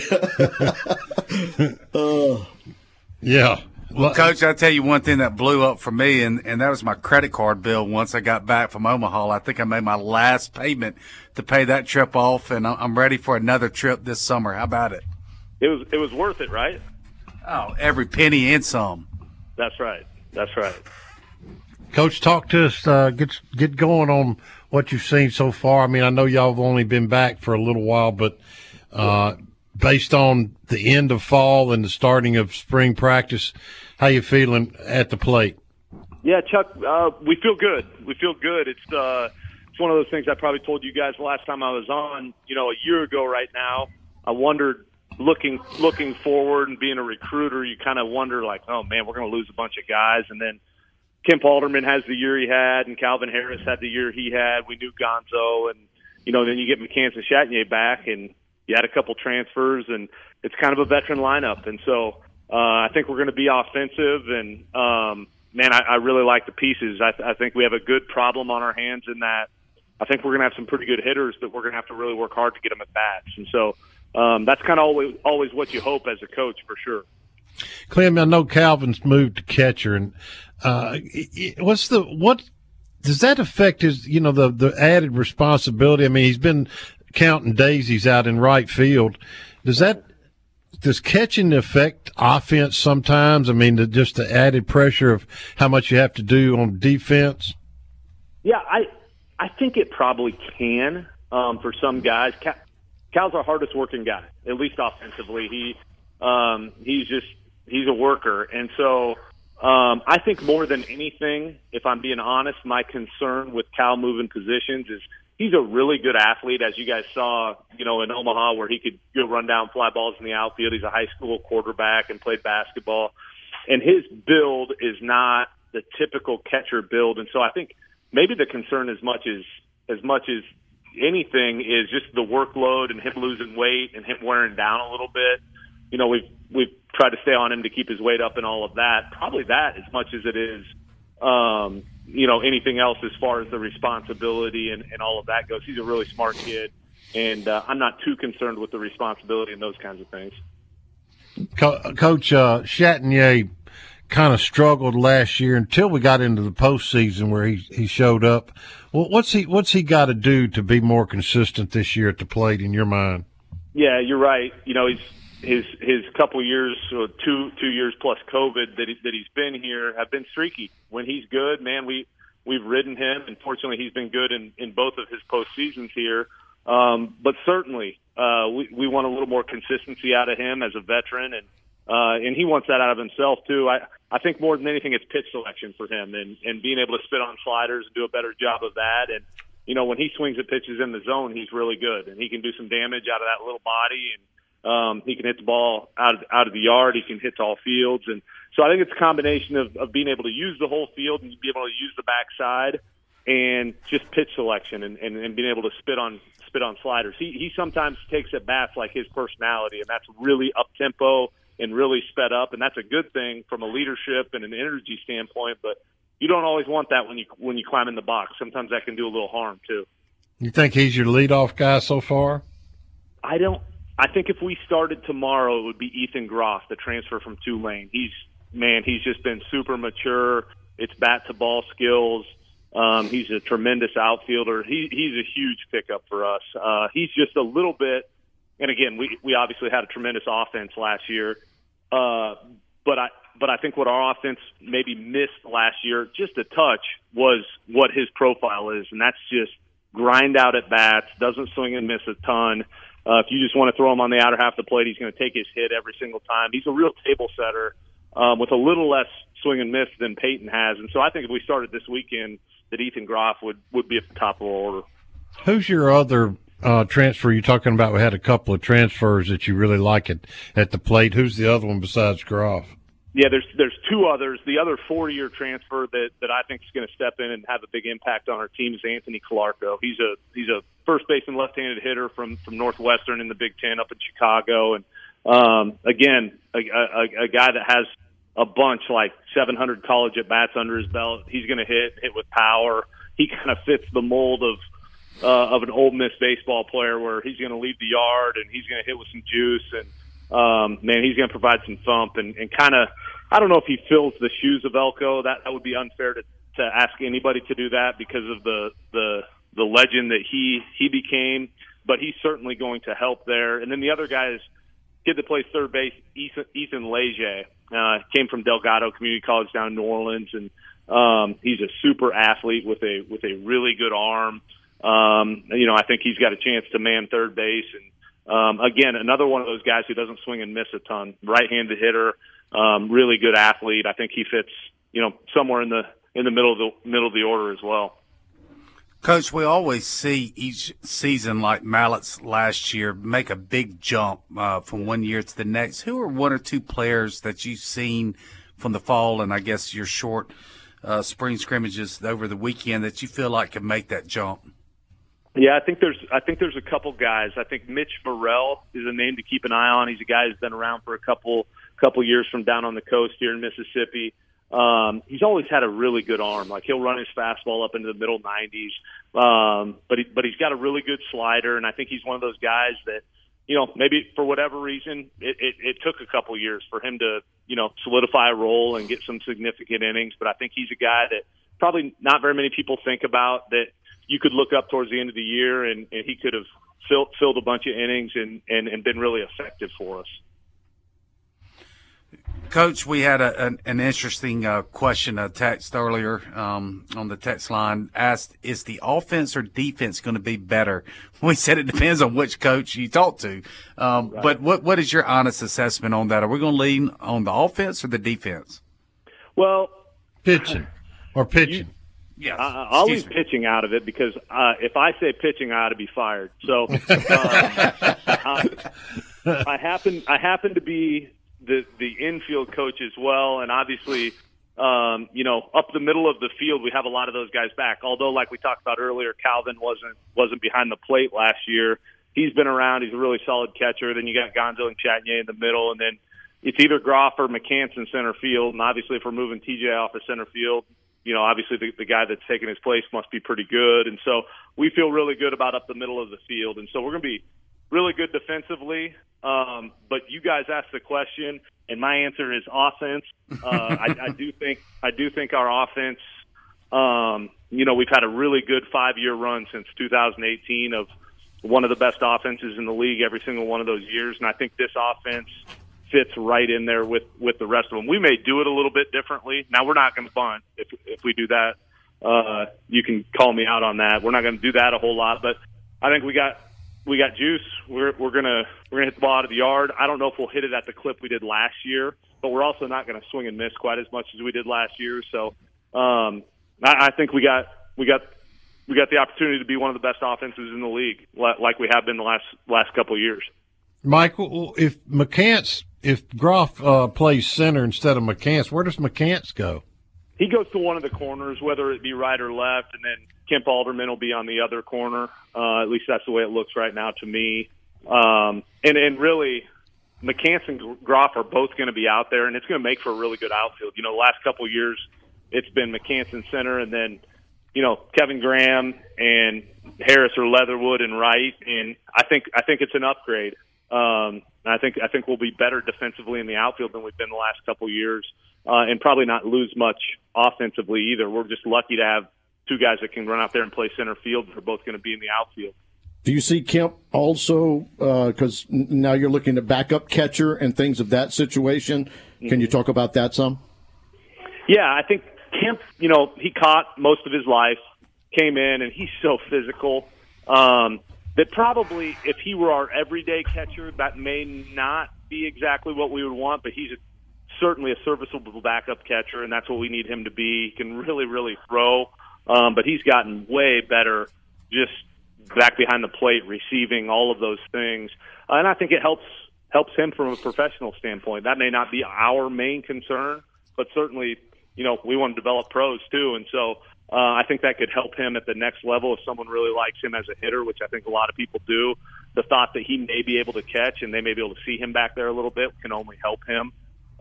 is."
Yeah.
Well, Coach, I'll tell you one thing that blew up for me, and that was my credit card bill once I got back from Omaha. I think I made my last payment to pay that trip off, and I'm ready for another trip this summer. How about it?
It was worth it, right?
Oh, every penny and some.
That's right. That's right.
Coach, talk to us. Get going on what you've seen so far. I mean, I know y'all have only been back for a little while, but based on the end of fall and the starting of spring practice, how you feeling at the plate?
Yeah, Chuck, we feel good. We feel good. It's one of those things I probably told you guys the last time I was on. A year ago right now, I wondered looking forward and being a recruiter, you kind of wonder, like, oh, man, we're going to lose a bunch of guys. And then Kemp Alderman has the year he had, and Calvin Harris had the year he had. We knew Gonzo, and, then you get McCants Chatagnier back, and you had a couple transfers, and it's kind of a veteran lineup. And so I think we're going to be offensive, and, man, I really like the pieces. I think we have a good problem on our hands in that I think we're going to have some pretty good hitters that we're going to have to really work hard to get them at bats. And so that's kind of always what you hope as a coach, for sure.
Clem, I know Calvin's moved to catcher, and what does that affect his, the added responsibility? I mean, he's been counting daisies out in right field. Does catching affect offense sometimes? I mean, just the added pressure of how much you have to do on defense?
Yeah, I think it probably can for some guys. Cal's our hardest working guy, at least offensively. He's a worker. And so I think more than anything, if I'm being honest, my concern with Cal moving positions is he's a really good athlete, as you guys saw, in Omaha, where he could go run down fly balls in the outfield. He's a high school quarterback and played basketball. And his build is not the typical catcher build. And so I think maybe the concern as much as anything is just the workload and him losing weight and him wearing down a little bit. We've tried to stay on him to keep his weight up and all of that. Probably that as much as it is, anything else as far as the responsibility and all of that goes. He's a really smart kid, and I'm not too concerned with the responsibility and those kinds of things.
Coach Chatagnier kind of struggled last year until we got into the postseason where he showed up. Well, what's he got to do to be more consistent this year at the plate in your mind?
Yeah, you're right. His couple years, 2 years plus COVID that he's been here have been streaky. When he's good, man, we've ridden him, and fortunately he's been good in both of his postseasons here. But certainly we want a little more consistency out of him as a veteran, and he wants that out of himself too. I think more than anything it's pitch selection for him and being able to spit on sliders and do a better job of that. And when he swings at pitches in the zone, he's really good, and he can do some damage out of that little body, and he can hit the ball out of the yard. He can hit to all fields. And so I think it's a combination of being able to use the whole field and be able to use the backside and just pitch selection and being able to spit on sliders. He sometimes takes at bats like his personality, and that's really up-tempo and really sped up, and that's a good thing from a leadership and an energy standpoint, but you don't always want that when you climb in the box. Sometimes that can do a little harm too. You
think he's your leadoff guy so far?
I think if we started tomorrow, it would be Ethan Groff, the transfer from Tulane. He's just been super mature. It's bat-to-ball skills. He's a tremendous outfielder. He's a huge pickup for us. He's just a little bit, and again, we obviously had a tremendous offense last year, but I think what our offense maybe missed last year, just a touch, was what his profile is, and that's just grind out at bats, doesn't swing and miss a ton. If you just want to throw him on the outer half of the plate, he's going to take his hit every single time. He's a real table setter with a little less swing and miss than Peyton has. And so I think if we started this weekend, that Ethan Groff would be at the top of the order.
Who's your other transfer you're talking about? We had a couple of transfers that you really like at the plate. Who's the other one besides Groff?
Yeah, there's two others. The other 4-year transfer that I think is going to step in and have a big impact on our team is Anthony Calarco. He's a first baseman left-handed hitter from Northwestern in the Big Ten up in Chicago, and again a guy that has a bunch, like 700 college at bats under his belt. He's going to hit with power. He kind of fits the mold of an Ole Miss baseball player, where he's going to leave the yard and he's going to hit with some juice, and man, he's going to provide some thump and kind of, I don't know if he fills the shoes of Elko. That would be unfair to ask anybody to do that because of the legend that he became, but he's certainly going to help there. And then the other guy is kid that plays third base, Ethan Leger. Came from Delgado Community College down in New Orleans, and he's a super athlete with a really good arm. I think he's got a chance to man third base, and again, another one of those guys who doesn't swing and miss a ton. Right-handed hitter, really good athlete. I think he fits, somewhere in the middle of the order as well.
Coach, we always see each season, like Mallett's last year, make a big jump from one year to the next. Who are one or two players that you've seen from the fall and I guess your short spring scrimmages over the weekend that you feel like can make that jump?
Yeah, I think there's a couple guys. I think Mitch Burrell is a name to keep an eye on. He's a guy who's been around for a couple years from down on the coast here in Mississippi. He's always had a really good arm. Like, he'll run his fastball up into the middle 90s. But he's got a really good slider, and I think he's one of those guys that, you know, maybe for whatever reason, it took a couple years for him to, you know, solidify a role and get some significant innings. But I think he's a guy that probably not very many people think about, that you could look up towards the end of the year and he could have filled a bunch of innings and been really effective for us.
Coach, we had an interesting question, a text earlier on the text line, asked, is the offense or defense going to be better? We said it depends on which coach you talk to. Right. But what is your honest assessment on that? Are we going to lean on the offense or the defense?
Well,
pitching.
Yeah,
I'll leave pitching out of it because if I say pitching, I ought to be fired. So I happen to be the infield coach as well, and obviously, you know, up the middle of the field, we have a lot of those guys back. Although, like we talked about earlier, Calvin wasn't behind the plate last year. He's been around. He's a really solid catcher. Then you got Gonzo and Chatnier in the middle, and then it's either Groff or McCants in center field. And obviously, if we're moving TJ off of center field, you know, obviously the guy that's taking his place must be pretty good. And so we feel really good about up the middle of the field. And so we're going to be really good defensively. But you guys asked the question, and my answer is offense. I do think our offense, you know, we've had a really good 5-year run since 2018 of one of the best offenses in the league every single one of those years. And I think this offense fits right in there with the rest of them. We may do it a little bit differently. Now, we're not going to bunt. If we do that, you can call me out on that. We're not going to do that a whole lot, but I think we got juice. We're gonna hit the ball out of the yard. I don't know if we'll hit it at the clip we did last year, but we're also not going to swing and miss quite as much as we did last year. So I think we got the opportunity to be one of the best offenses in the league, like we have been the last couple of years.
Michael, if Groff plays center instead of McCants, where does McCants go?
He goes to one of the corners, whether it be right or left, and then Kemp Alderman will be on the other corner. At least that's the way it looks right now to me. And really, McCants and Groff are both going to be out there, and it's going to make for a really good outfield. You know, the last couple of years, it's been McCants in center, and then, you know, Kevin Graham and Harris or Leatherwood and right. And I think it's an upgrade. I think we'll be better defensively in the outfield than we've been the last couple of years, and probably not lose much offensively either. We're just lucky to have two guys that can run out there and play center field. They're both going to be in the outfield.
Do you see Kemp also, because now you're looking at backup catcher and things of that situation? Can you talk about that some?
Yeah, I think Kemp, you know, he caught most of his life, came in, and he's so physical. That probably, if he were our everyday catcher, that may not be exactly what we would want, but he's certainly a serviceable backup catcher, and that's what we need him to be. He can really, really throw, but he's gotten way better just back behind the plate, receiving, all of those things. And I think it helps him from a professional standpoint. That may not be our main concern, but certainly, you know, we want to develop pros too, and so I think that could help him at the next level if someone really likes him as a hitter, which I think a lot of people do. The thought that he may be able to catch and they may be able to see him back there a little bit can only help him.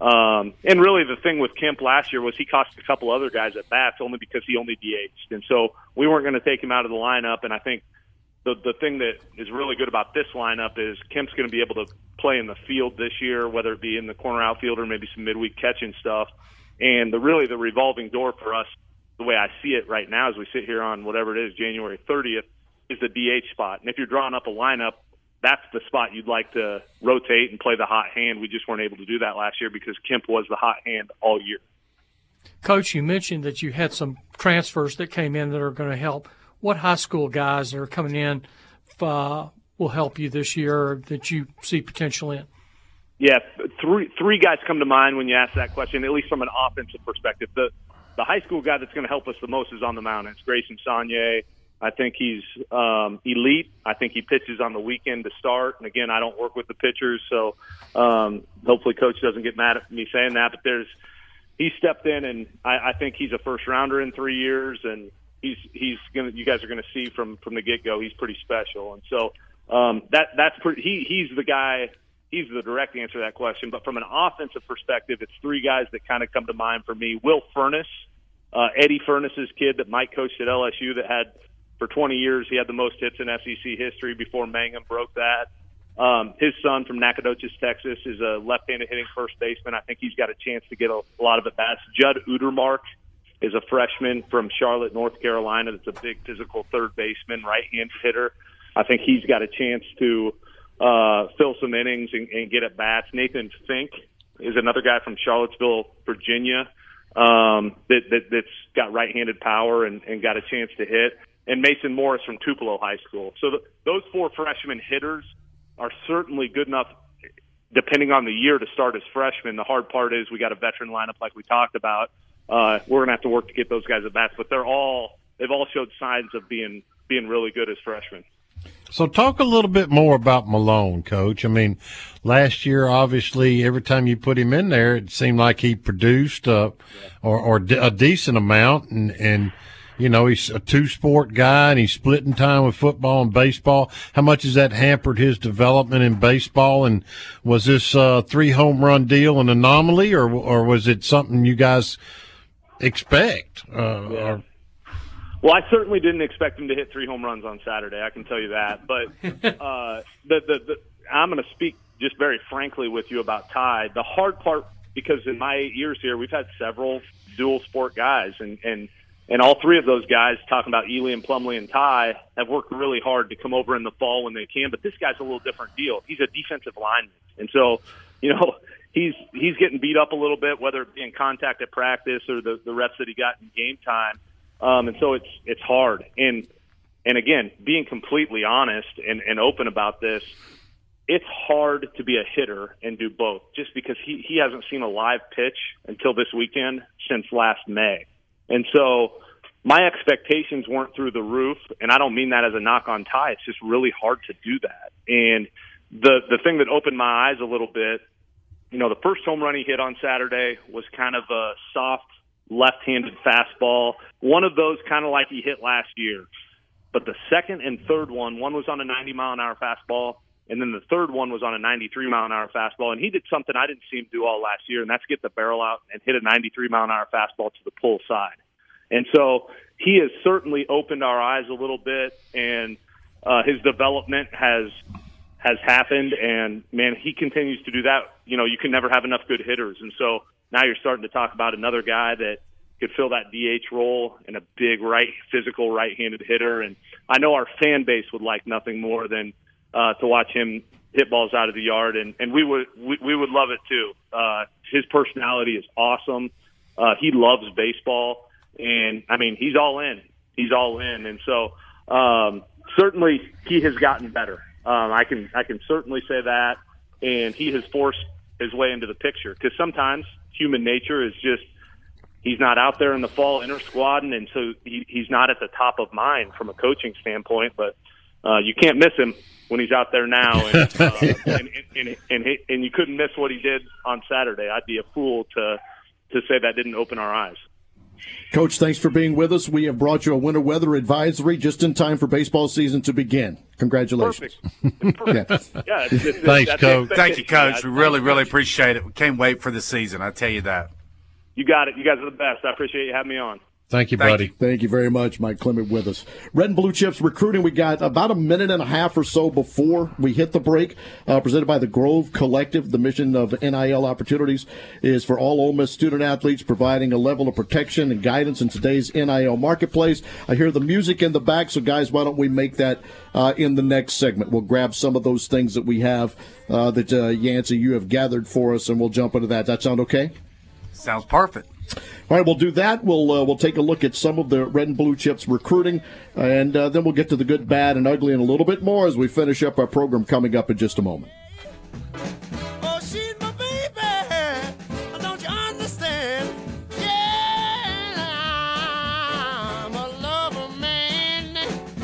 And really the thing with Kemp last year was he cost a couple other guys at bats only because he only DH'd. And so we weren't going to take him out of the lineup. And I think the thing that is really good about this lineup is Kemp's going to be able to play in the field this year, whether it be in the corner outfield or maybe some midweek catching stuff. And the revolving door for us, the way I see it right now as we sit here on whatever it is, January 30th, is the DH spot. And if you're drawing up a lineup, that's the spot you'd like to rotate and play the hot hand. We just weren't able to do that last year because Kemp was the hot hand all year.
Coach, you mentioned that you had some transfers that came in that are going to help. What high school guys that are coming in will help you this year that you see potential in?
Yeah, three guys come to mind when you ask that question, at least from an offensive perspective. The high school guy that's going to help us the most is on the mound. It's Grayson Saunier. I think he's elite. I think he pitches on the weekend to start. And, again, I don't work with the pitchers, so hopefully Coach doesn't get mad at me saying that. But he stepped in, and I think he's a first-rounder in 3 years, and he's you guys are going to see from the get-go he's pretty special. And so he's the guy. He's the direct answer to that question. But from an offensive perspective, it's three guys that kind of come to mind for me. Will Furness, Eddie Furness's kid that Mike coached at LSU that had – for 20 years, he had the most hits in SEC history before Mangum broke that. His son from Nacogdoches, Texas, is a left-handed hitting first baseman. I think he's got a chance to get a lot of at-bats. Judd Udermark is a freshman from Charlotte, North Carolina. That's a big physical third baseman, right-handed hitter. I think he's got a chance to fill some innings and get at-bats. Nathan Fink is another guy from Charlottesville, Virginia, that's got right-handed power and got a chance to hit. And Mason Morris from Tupelo High School. So those four freshman hitters are certainly good enough, depending on the year, to start as freshmen. The hard part is we got a veteran lineup like we talked about. We're going to have to work to get those guys at bats, but they've all showed signs of being really good as freshmen.
So talk a little bit more about Malone, Coach. I mean, last year, obviously, every time you put him in there, it seemed like he produced or a decent amount, and you know, he's a two-sport guy, and he's splitting time with football and baseball. How much has that hampered his development in baseball? And was this 3-home-run deal an anomaly, or was it something you guys expect?
Well, I certainly didn't expect him to hit 3 home runs on Saturday. I can tell you that. But I'm going to speak just very frankly with you about Ty. The hard part, because in my 8 years here, we've had several dual-sport guys, and all three of those guys, talking about Ely and Plumlee and Ty, have worked really hard to come over in the fall when they can. But this guy's a little different deal. He's a defensive lineman. And so, you know, he's getting beat up a little bit, whether it be in contact at practice or the reps that he got in game time. And so it's hard. And again, being completely honest and open about this, it's hard to be a hitter and do both, just because he hasn't seen a live pitch until this weekend since last May. And so my expectations weren't through the roof, and I don't mean that as a knock on Ty. It's just really hard to do that. And the thing that opened my eyes a little bit, you know, the first home run he hit on Saturday was kind of a soft left-handed fastball, one of those kind of like he hit last year. But the second and third one was on a 90-mile-an-hour fastball, and then the third one was on a 93-mile-an-hour fastball. And he did something I didn't see him do all last year, and that's get the barrel out and hit a 93-mile-an-hour fastball to the pull side. And so he has certainly opened our eyes a little bit, and his development has happened. And, man, he continues to do that. You know, you can never have enough good hitters. And so now you're starting to talk about another guy that could fill that DH role and a big physical right-handed hitter. And I know our fan base would like nothing more than to watch him hit balls out of the yard, and we would love it too. His personality is awesome. He loves baseball, and I mean he's all in. And so certainly he has gotten better. I can certainly say that, and he has forced his way into the picture, because sometimes human nature is just he's not out there in the fall inter-squadding, and so he's not at the top of mind from a coaching standpoint, but you can't miss him when he's out there now, and you couldn't miss what he did on Saturday. I'd be a fool to say that didn't open our eyes.
Coach, thanks for being with us. We have brought you a winter weather advisory just in time for baseball season to begin. Congratulations.
Perfect. Yeah.
Thanks, Coach.
Thank you, Coach. We really, really appreciate it. We can't wait for the season. I tell you that.
You got it. You guys are the best. I appreciate you having me on.
Thank you, buddy.
Thank you very much, Mike Clement, with us. Red and Blue Chips recruiting. We got about a minute and a half or so before we hit the break. Presented by the Grove Collective. The mission of NIL Opportunities is for all Ole Miss student athletes, providing a level of protection and guidance in today's NIL marketplace. I hear the music in the back, so guys, why don't we make that in the next segment? We'll grab some of those things that we have that Yancey, you have gathered for us, and we'll jump into that. That sound okay?
Sounds perfect.
All right, we'll do that. We'll take a look at some of the Red and Blue Chips recruiting, and then we'll get to the good, bad, and ugly and a little bit more as we finish up our program coming up in just a moment.
Oh, she's my baby. Don't you understand? Yeah, I'm a lover man.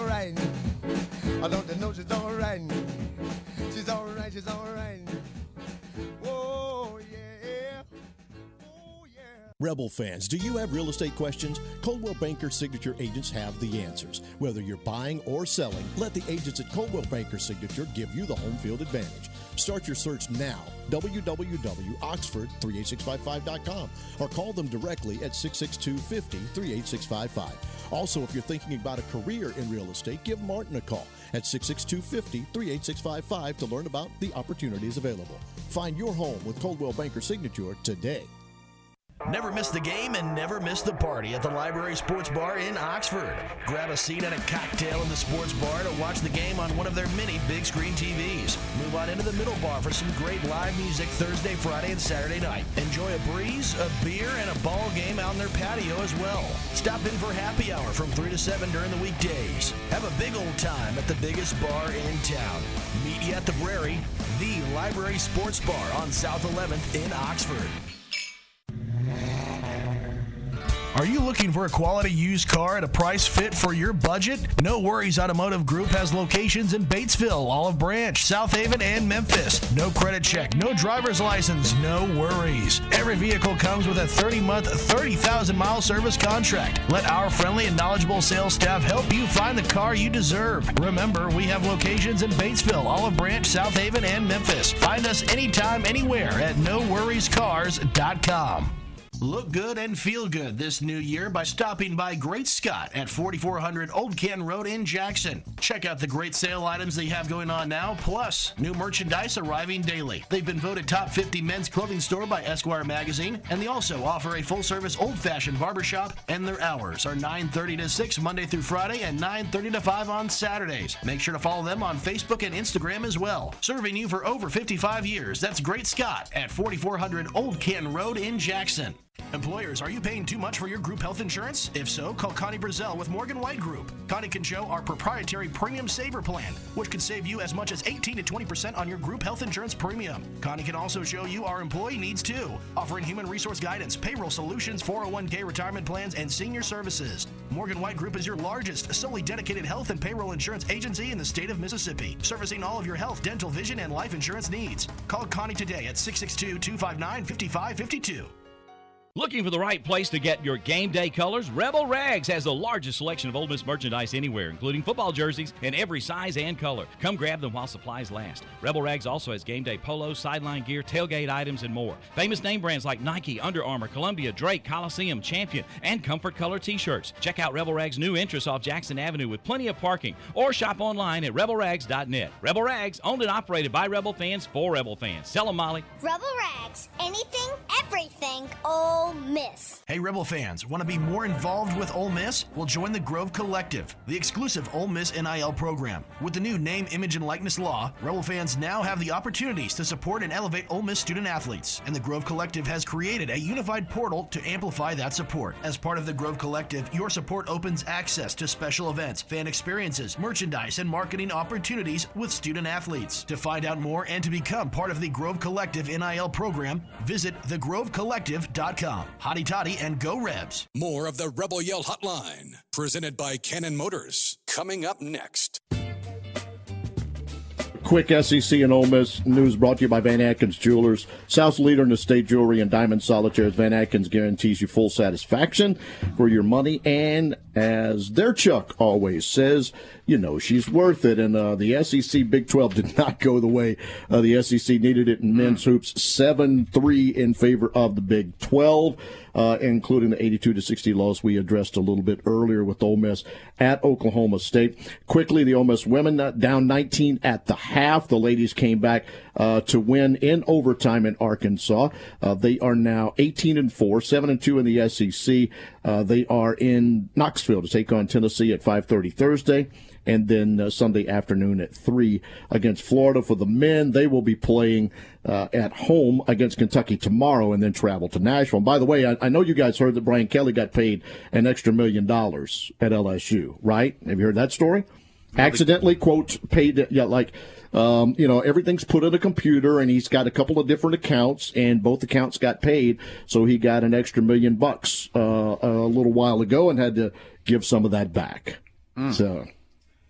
right. I don't know she's all right. She's all right, she's all right. Whoa, yeah.
Rebel fans, do you have real estate questions? Coldwell Banker Signature agents have the answers. Whether you're buying or selling, let the agents at Coldwell Banker Signature give you the home field advantage. Start your search now, www.oxford38655.com, or call them directly at 662-50-38655. Also, if you're thinking about a career in real estate, give Martin a call at 662-50-38655 to learn about the opportunities available. Find your home with Coldwell Banker Signature today.
Never miss the game and never miss the party at the Library Sports Bar in Oxford. Grab a seat and a cocktail in the sports bar to watch the game on one of their many big screen TVs. Move on into the middle bar for some great live music Thursday, Friday, and Saturday night. Enjoy a breeze, a beer, and a ball game out in their patio as well. Stop in for happy hour from 3 to 7 during the weekdays. Have a big old time at the biggest bar in town. Meet you at the Brary, the Library Sports Bar on South 11th in Oxford. Are you looking for a quality used car at a price fit for your budget? No Worries Automotive Group has locations in Batesville, Olive Branch, South Haven, and Memphis. No credit check, no driver's license, no worries. Every vehicle comes with a 30-month, 30,000-mile service contract. Let our friendly and knowledgeable sales staff help you find the car you deserve. Remember, we have locations in Batesville, Olive Branch, South Haven, and Memphis. Find us anytime, anywhere at NoWorriesCars.com. Look good and feel good this new year by stopping by Great Scott at 4400 Old Canton Road in Jackson. Check out the great sale items they have going on now, plus new merchandise arriving daily. They've been voted top 50 men's clothing store by Esquire magazine, and they also offer a full-service old-fashioned barbershop, and their hours are 9:30 to 6 Monday through Friday and 9:30 to 5 on Saturdays. Make sure to follow them on Facebook and Instagram as well. Serving you for over 55 years, that's Great Scott at 4400 Old Canton Road in Jackson. Employers, are you paying too much for your group health insurance? If so, call Connie Brazell with Morgan White Group. Connie can show our proprietary Premium Saver Plan, which could save you as much as 18 to 20% on your group health insurance premium. Connie can also show you our employee needs too, offering human resource guidance, payroll solutions, 401k retirement plans, and senior services. Morgan White Group is your largest, solely dedicated health and payroll insurance agency in the state of Mississippi, servicing all of your health, dental, vision, and life insurance needs. Call Connie today at 662-259-5552.
Looking for the right place to get your game day colors? Rebel Rags has the largest selection of Ole Miss merchandise anywhere, including football jerseys in every size and color. Come grab them while supplies last. Rebel Rags also has game day polos, sideline gear, tailgate items, and more. Famous name brands like Nike, Under Armour, Columbia, Drake, Coliseum, Champion, and Comfort Color t-shirts. Check out Rebel Rags' new entrance off Jackson Avenue with plenty of parking, or shop online at rebelrags.net. Rebel Rags, owned and operated by Rebel fans for Rebel fans. Sell them, Molly.
Rebel Rags, anything, everything, Ole Miss.
Hey, Rebel fans, want to be more involved with Ole Miss? Well, join the Grove Collective, the exclusive Ole Miss NIL program. With the new name, image, and likeness law, Rebel fans now have the opportunities to support and elevate Ole Miss student athletes. And the Grove Collective has created a unified portal to amplify that support. As part of the Grove Collective, your support opens access to special events, fan experiences, merchandise, and marketing opportunities with student athletes. To find out more and to become part of the Grove Collective NIL program, visit thegrovecollective.com. Hotty toddy and go Rebs.
More of the Rebel Yell Hotline, presented by Cannon Motors, coming up next.
Quick SEC and Ole Miss news brought to you by Van Atkins Jewelers. South's leader in estate jewelry and diamond solitaires. Van Atkins guarantees you full satisfaction for your money. And as their Chuck always says, you know she's worth it. And the SEC Big 12 did not go the way the SEC needed it in men's hoops. 7-3 in favor of the Big 12. Including the 82-60 loss we addressed a little bit earlier with Ole Miss at Oklahoma State. Quickly, the Ole Miss women down 19 at the half. The ladies came back to win in overtime in Arkansas. They are now 18-4, 7-2 in the SEC. They are in Knoxville to take on Tennessee at 5:30 Thursday. And then Sunday afternoon at 3 against Florida. For the men, they will be playing at home against Kentucky tomorrow and then travel to Nashville. And by the way, I know you guys heard that Brian Kelly got paid an extra $1 million at LSU, right? Have you heard that story? Accidentally, quote, paid, everything's put in a computer, and he's got a couple of different accounts, and both accounts got paid, so he got an extra $1 million a little while ago and had to give some of that back. So...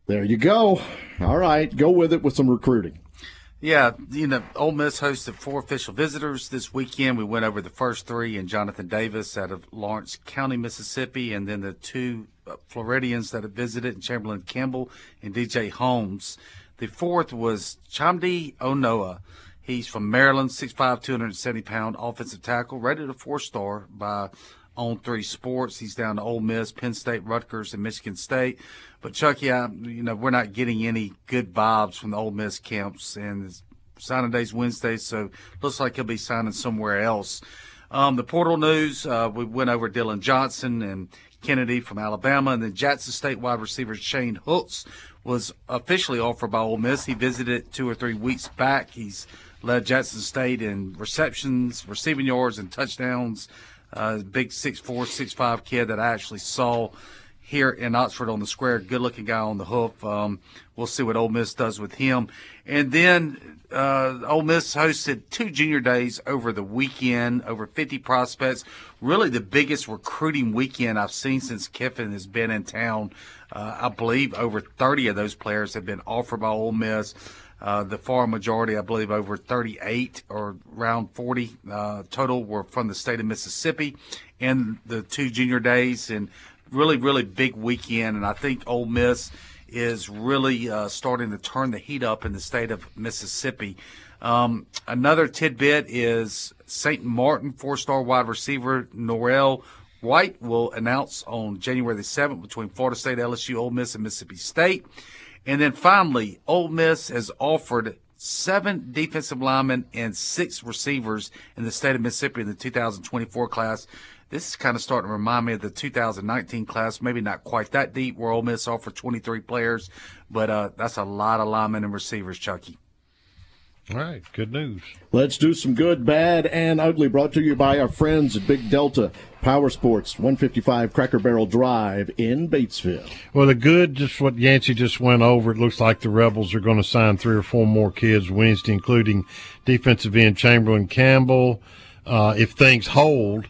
There you go. All right, go with it with some recruiting.
Yeah, Ole Miss hosted 4 official visitors this weekend. We went over the first 3, and Jonathan Davis out of Lawrence County, Mississippi, and then the 2 Floridians that have visited, and Chamberlain Campbell and DJ Holmes. The 4th was Chimdi Onoa. He's from Maryland, 6'5", 270-pound offensive tackle, rated a 4-star by On3 Sports. He's down to Ole Miss, Penn State, Rutgers, and Michigan State. But Chucky, we're not getting any good vibes from the Ole Miss camps, and signing day's Wednesday, so looks like he'll be signing somewhere else. The portal news, we went over Dylan Johnson and Kennedy from Alabama, and then Jackson State wide receiver Shane Hooks was officially offered by Ole Miss. He visited 2 or 3 weeks back. He's led Jackson State in receptions, receiving yards, and touchdowns. Big 6'4", 6'5" kid that I actually saw here in Oxford on the square. Good-looking guy on the hoof. We'll see what Ole Miss does with him. And then Ole Miss hosted 2 junior days over the weekend, over 50 prospects. Really the biggest recruiting weekend I've seen since Kiffin has been in town. I believe over 30 of those players have been offered by Ole Miss. The far majority, I believe over 38 or around 40 total, were from the state of Mississippi in the 2 junior days, and really, really big weekend. And I think Ole Miss is really starting to turn the heat up in the state of Mississippi. Another tidbit is St. Martin 4-star wide receiver Norrell White will announce on January the 7th between Florida State, LSU, Ole Miss, and Mississippi State. And then finally, Ole Miss has offered 7 defensive linemen and 6 receivers in the state of Mississippi in the 2024 class. This is kind of starting to remind me of the 2019 class, maybe not quite that deep, where Ole Miss offered 23 players, but that's a lot of linemen and receivers, Chucky.
All right, good news.
Let's do some good, bad, and ugly, brought to you by our friends at Big Delta Power Sports, 155 Cracker Barrel Drive in Batesville.
Well, the good, just what Yancey just went over, it looks like the Rebels are going to sign 3 or 4 more kids Wednesday, including defensive end Chamberlain Campbell, if things hold.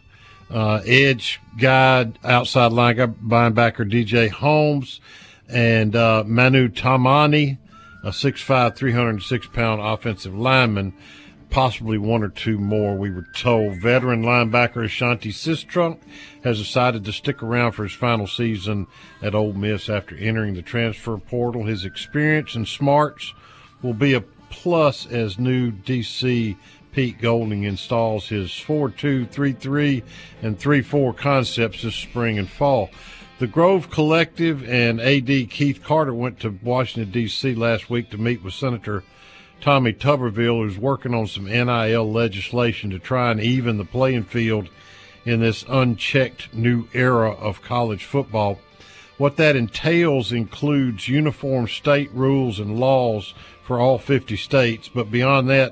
Edge guide, outside linebacker DJ Holmes, and Manu Tamani, a 6'5", 306-pound offensive lineman, possibly 1 or 2 more, we were told. Veteran linebacker Ashanti Sistrunk has decided to stick around for his final season at Ole Miss after entering the transfer portal. His experience and smarts will be a plus as new DC Pete Golding installs his 4-2, 3-3, and 3-4 concepts this spring and fall. The Grove Collective and A.D. Keith Carter went to Washington, D.C. last week to meet with Senator Tommy Tuberville, who's working on some NIL legislation to try and even the playing field in this unchecked new era of college football. What that entails includes uniform state rules and laws for all 50 states, but beyond that,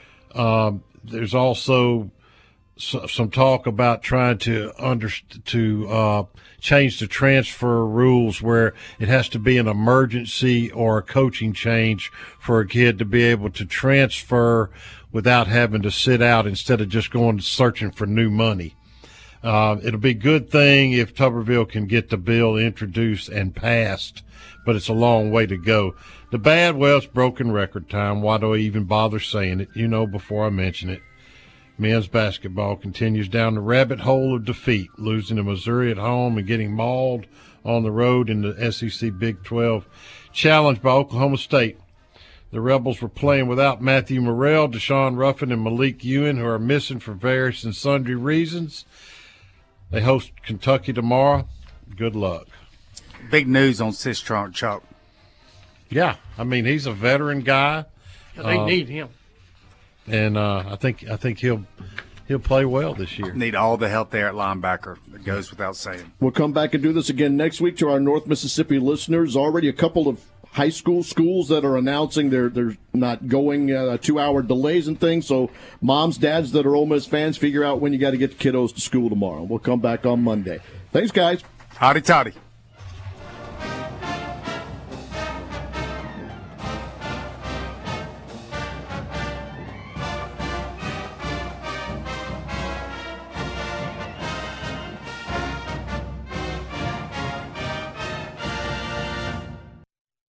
there's also some talk about trying to change the transfer rules where it has to be an emergency or a coaching change for a kid to be able to transfer without having to sit out instead of just going searching for new money. It'll be a good thing if Tuberville can get the bill introduced and passed, but it's a long way to go. The bad, well, it's broken record time. Why do I even bother saying it? You know before I mention it. Men's basketball continues down the rabbit hole of defeat, losing to Missouri at home and getting mauled on the road in the SEC Big 12. Challenged by Oklahoma State. The Rebels were playing without Matthew Morrell, Deshaun Ruffin, and Malik Ewan, who are missing for various and sundry reasons. They host Kentucky tomorrow. Good luck.
Big news on Sistrunk, Chuck.
Yeah, I mean, he's a veteran guy.
Yeah, they need him.
And I think he'll play well this year.
Need all the help there at linebacker. It goes without saying.
We'll come back and do this again next week to our North Mississippi listeners. Already a couple of high school schools that are announcing they're not going 2-hour delays and things. So moms, dads that are Ole Miss fans, figure out when you got to get the kiddos to school tomorrow. We'll come back on Monday. Thanks, guys.
Howdy toddy.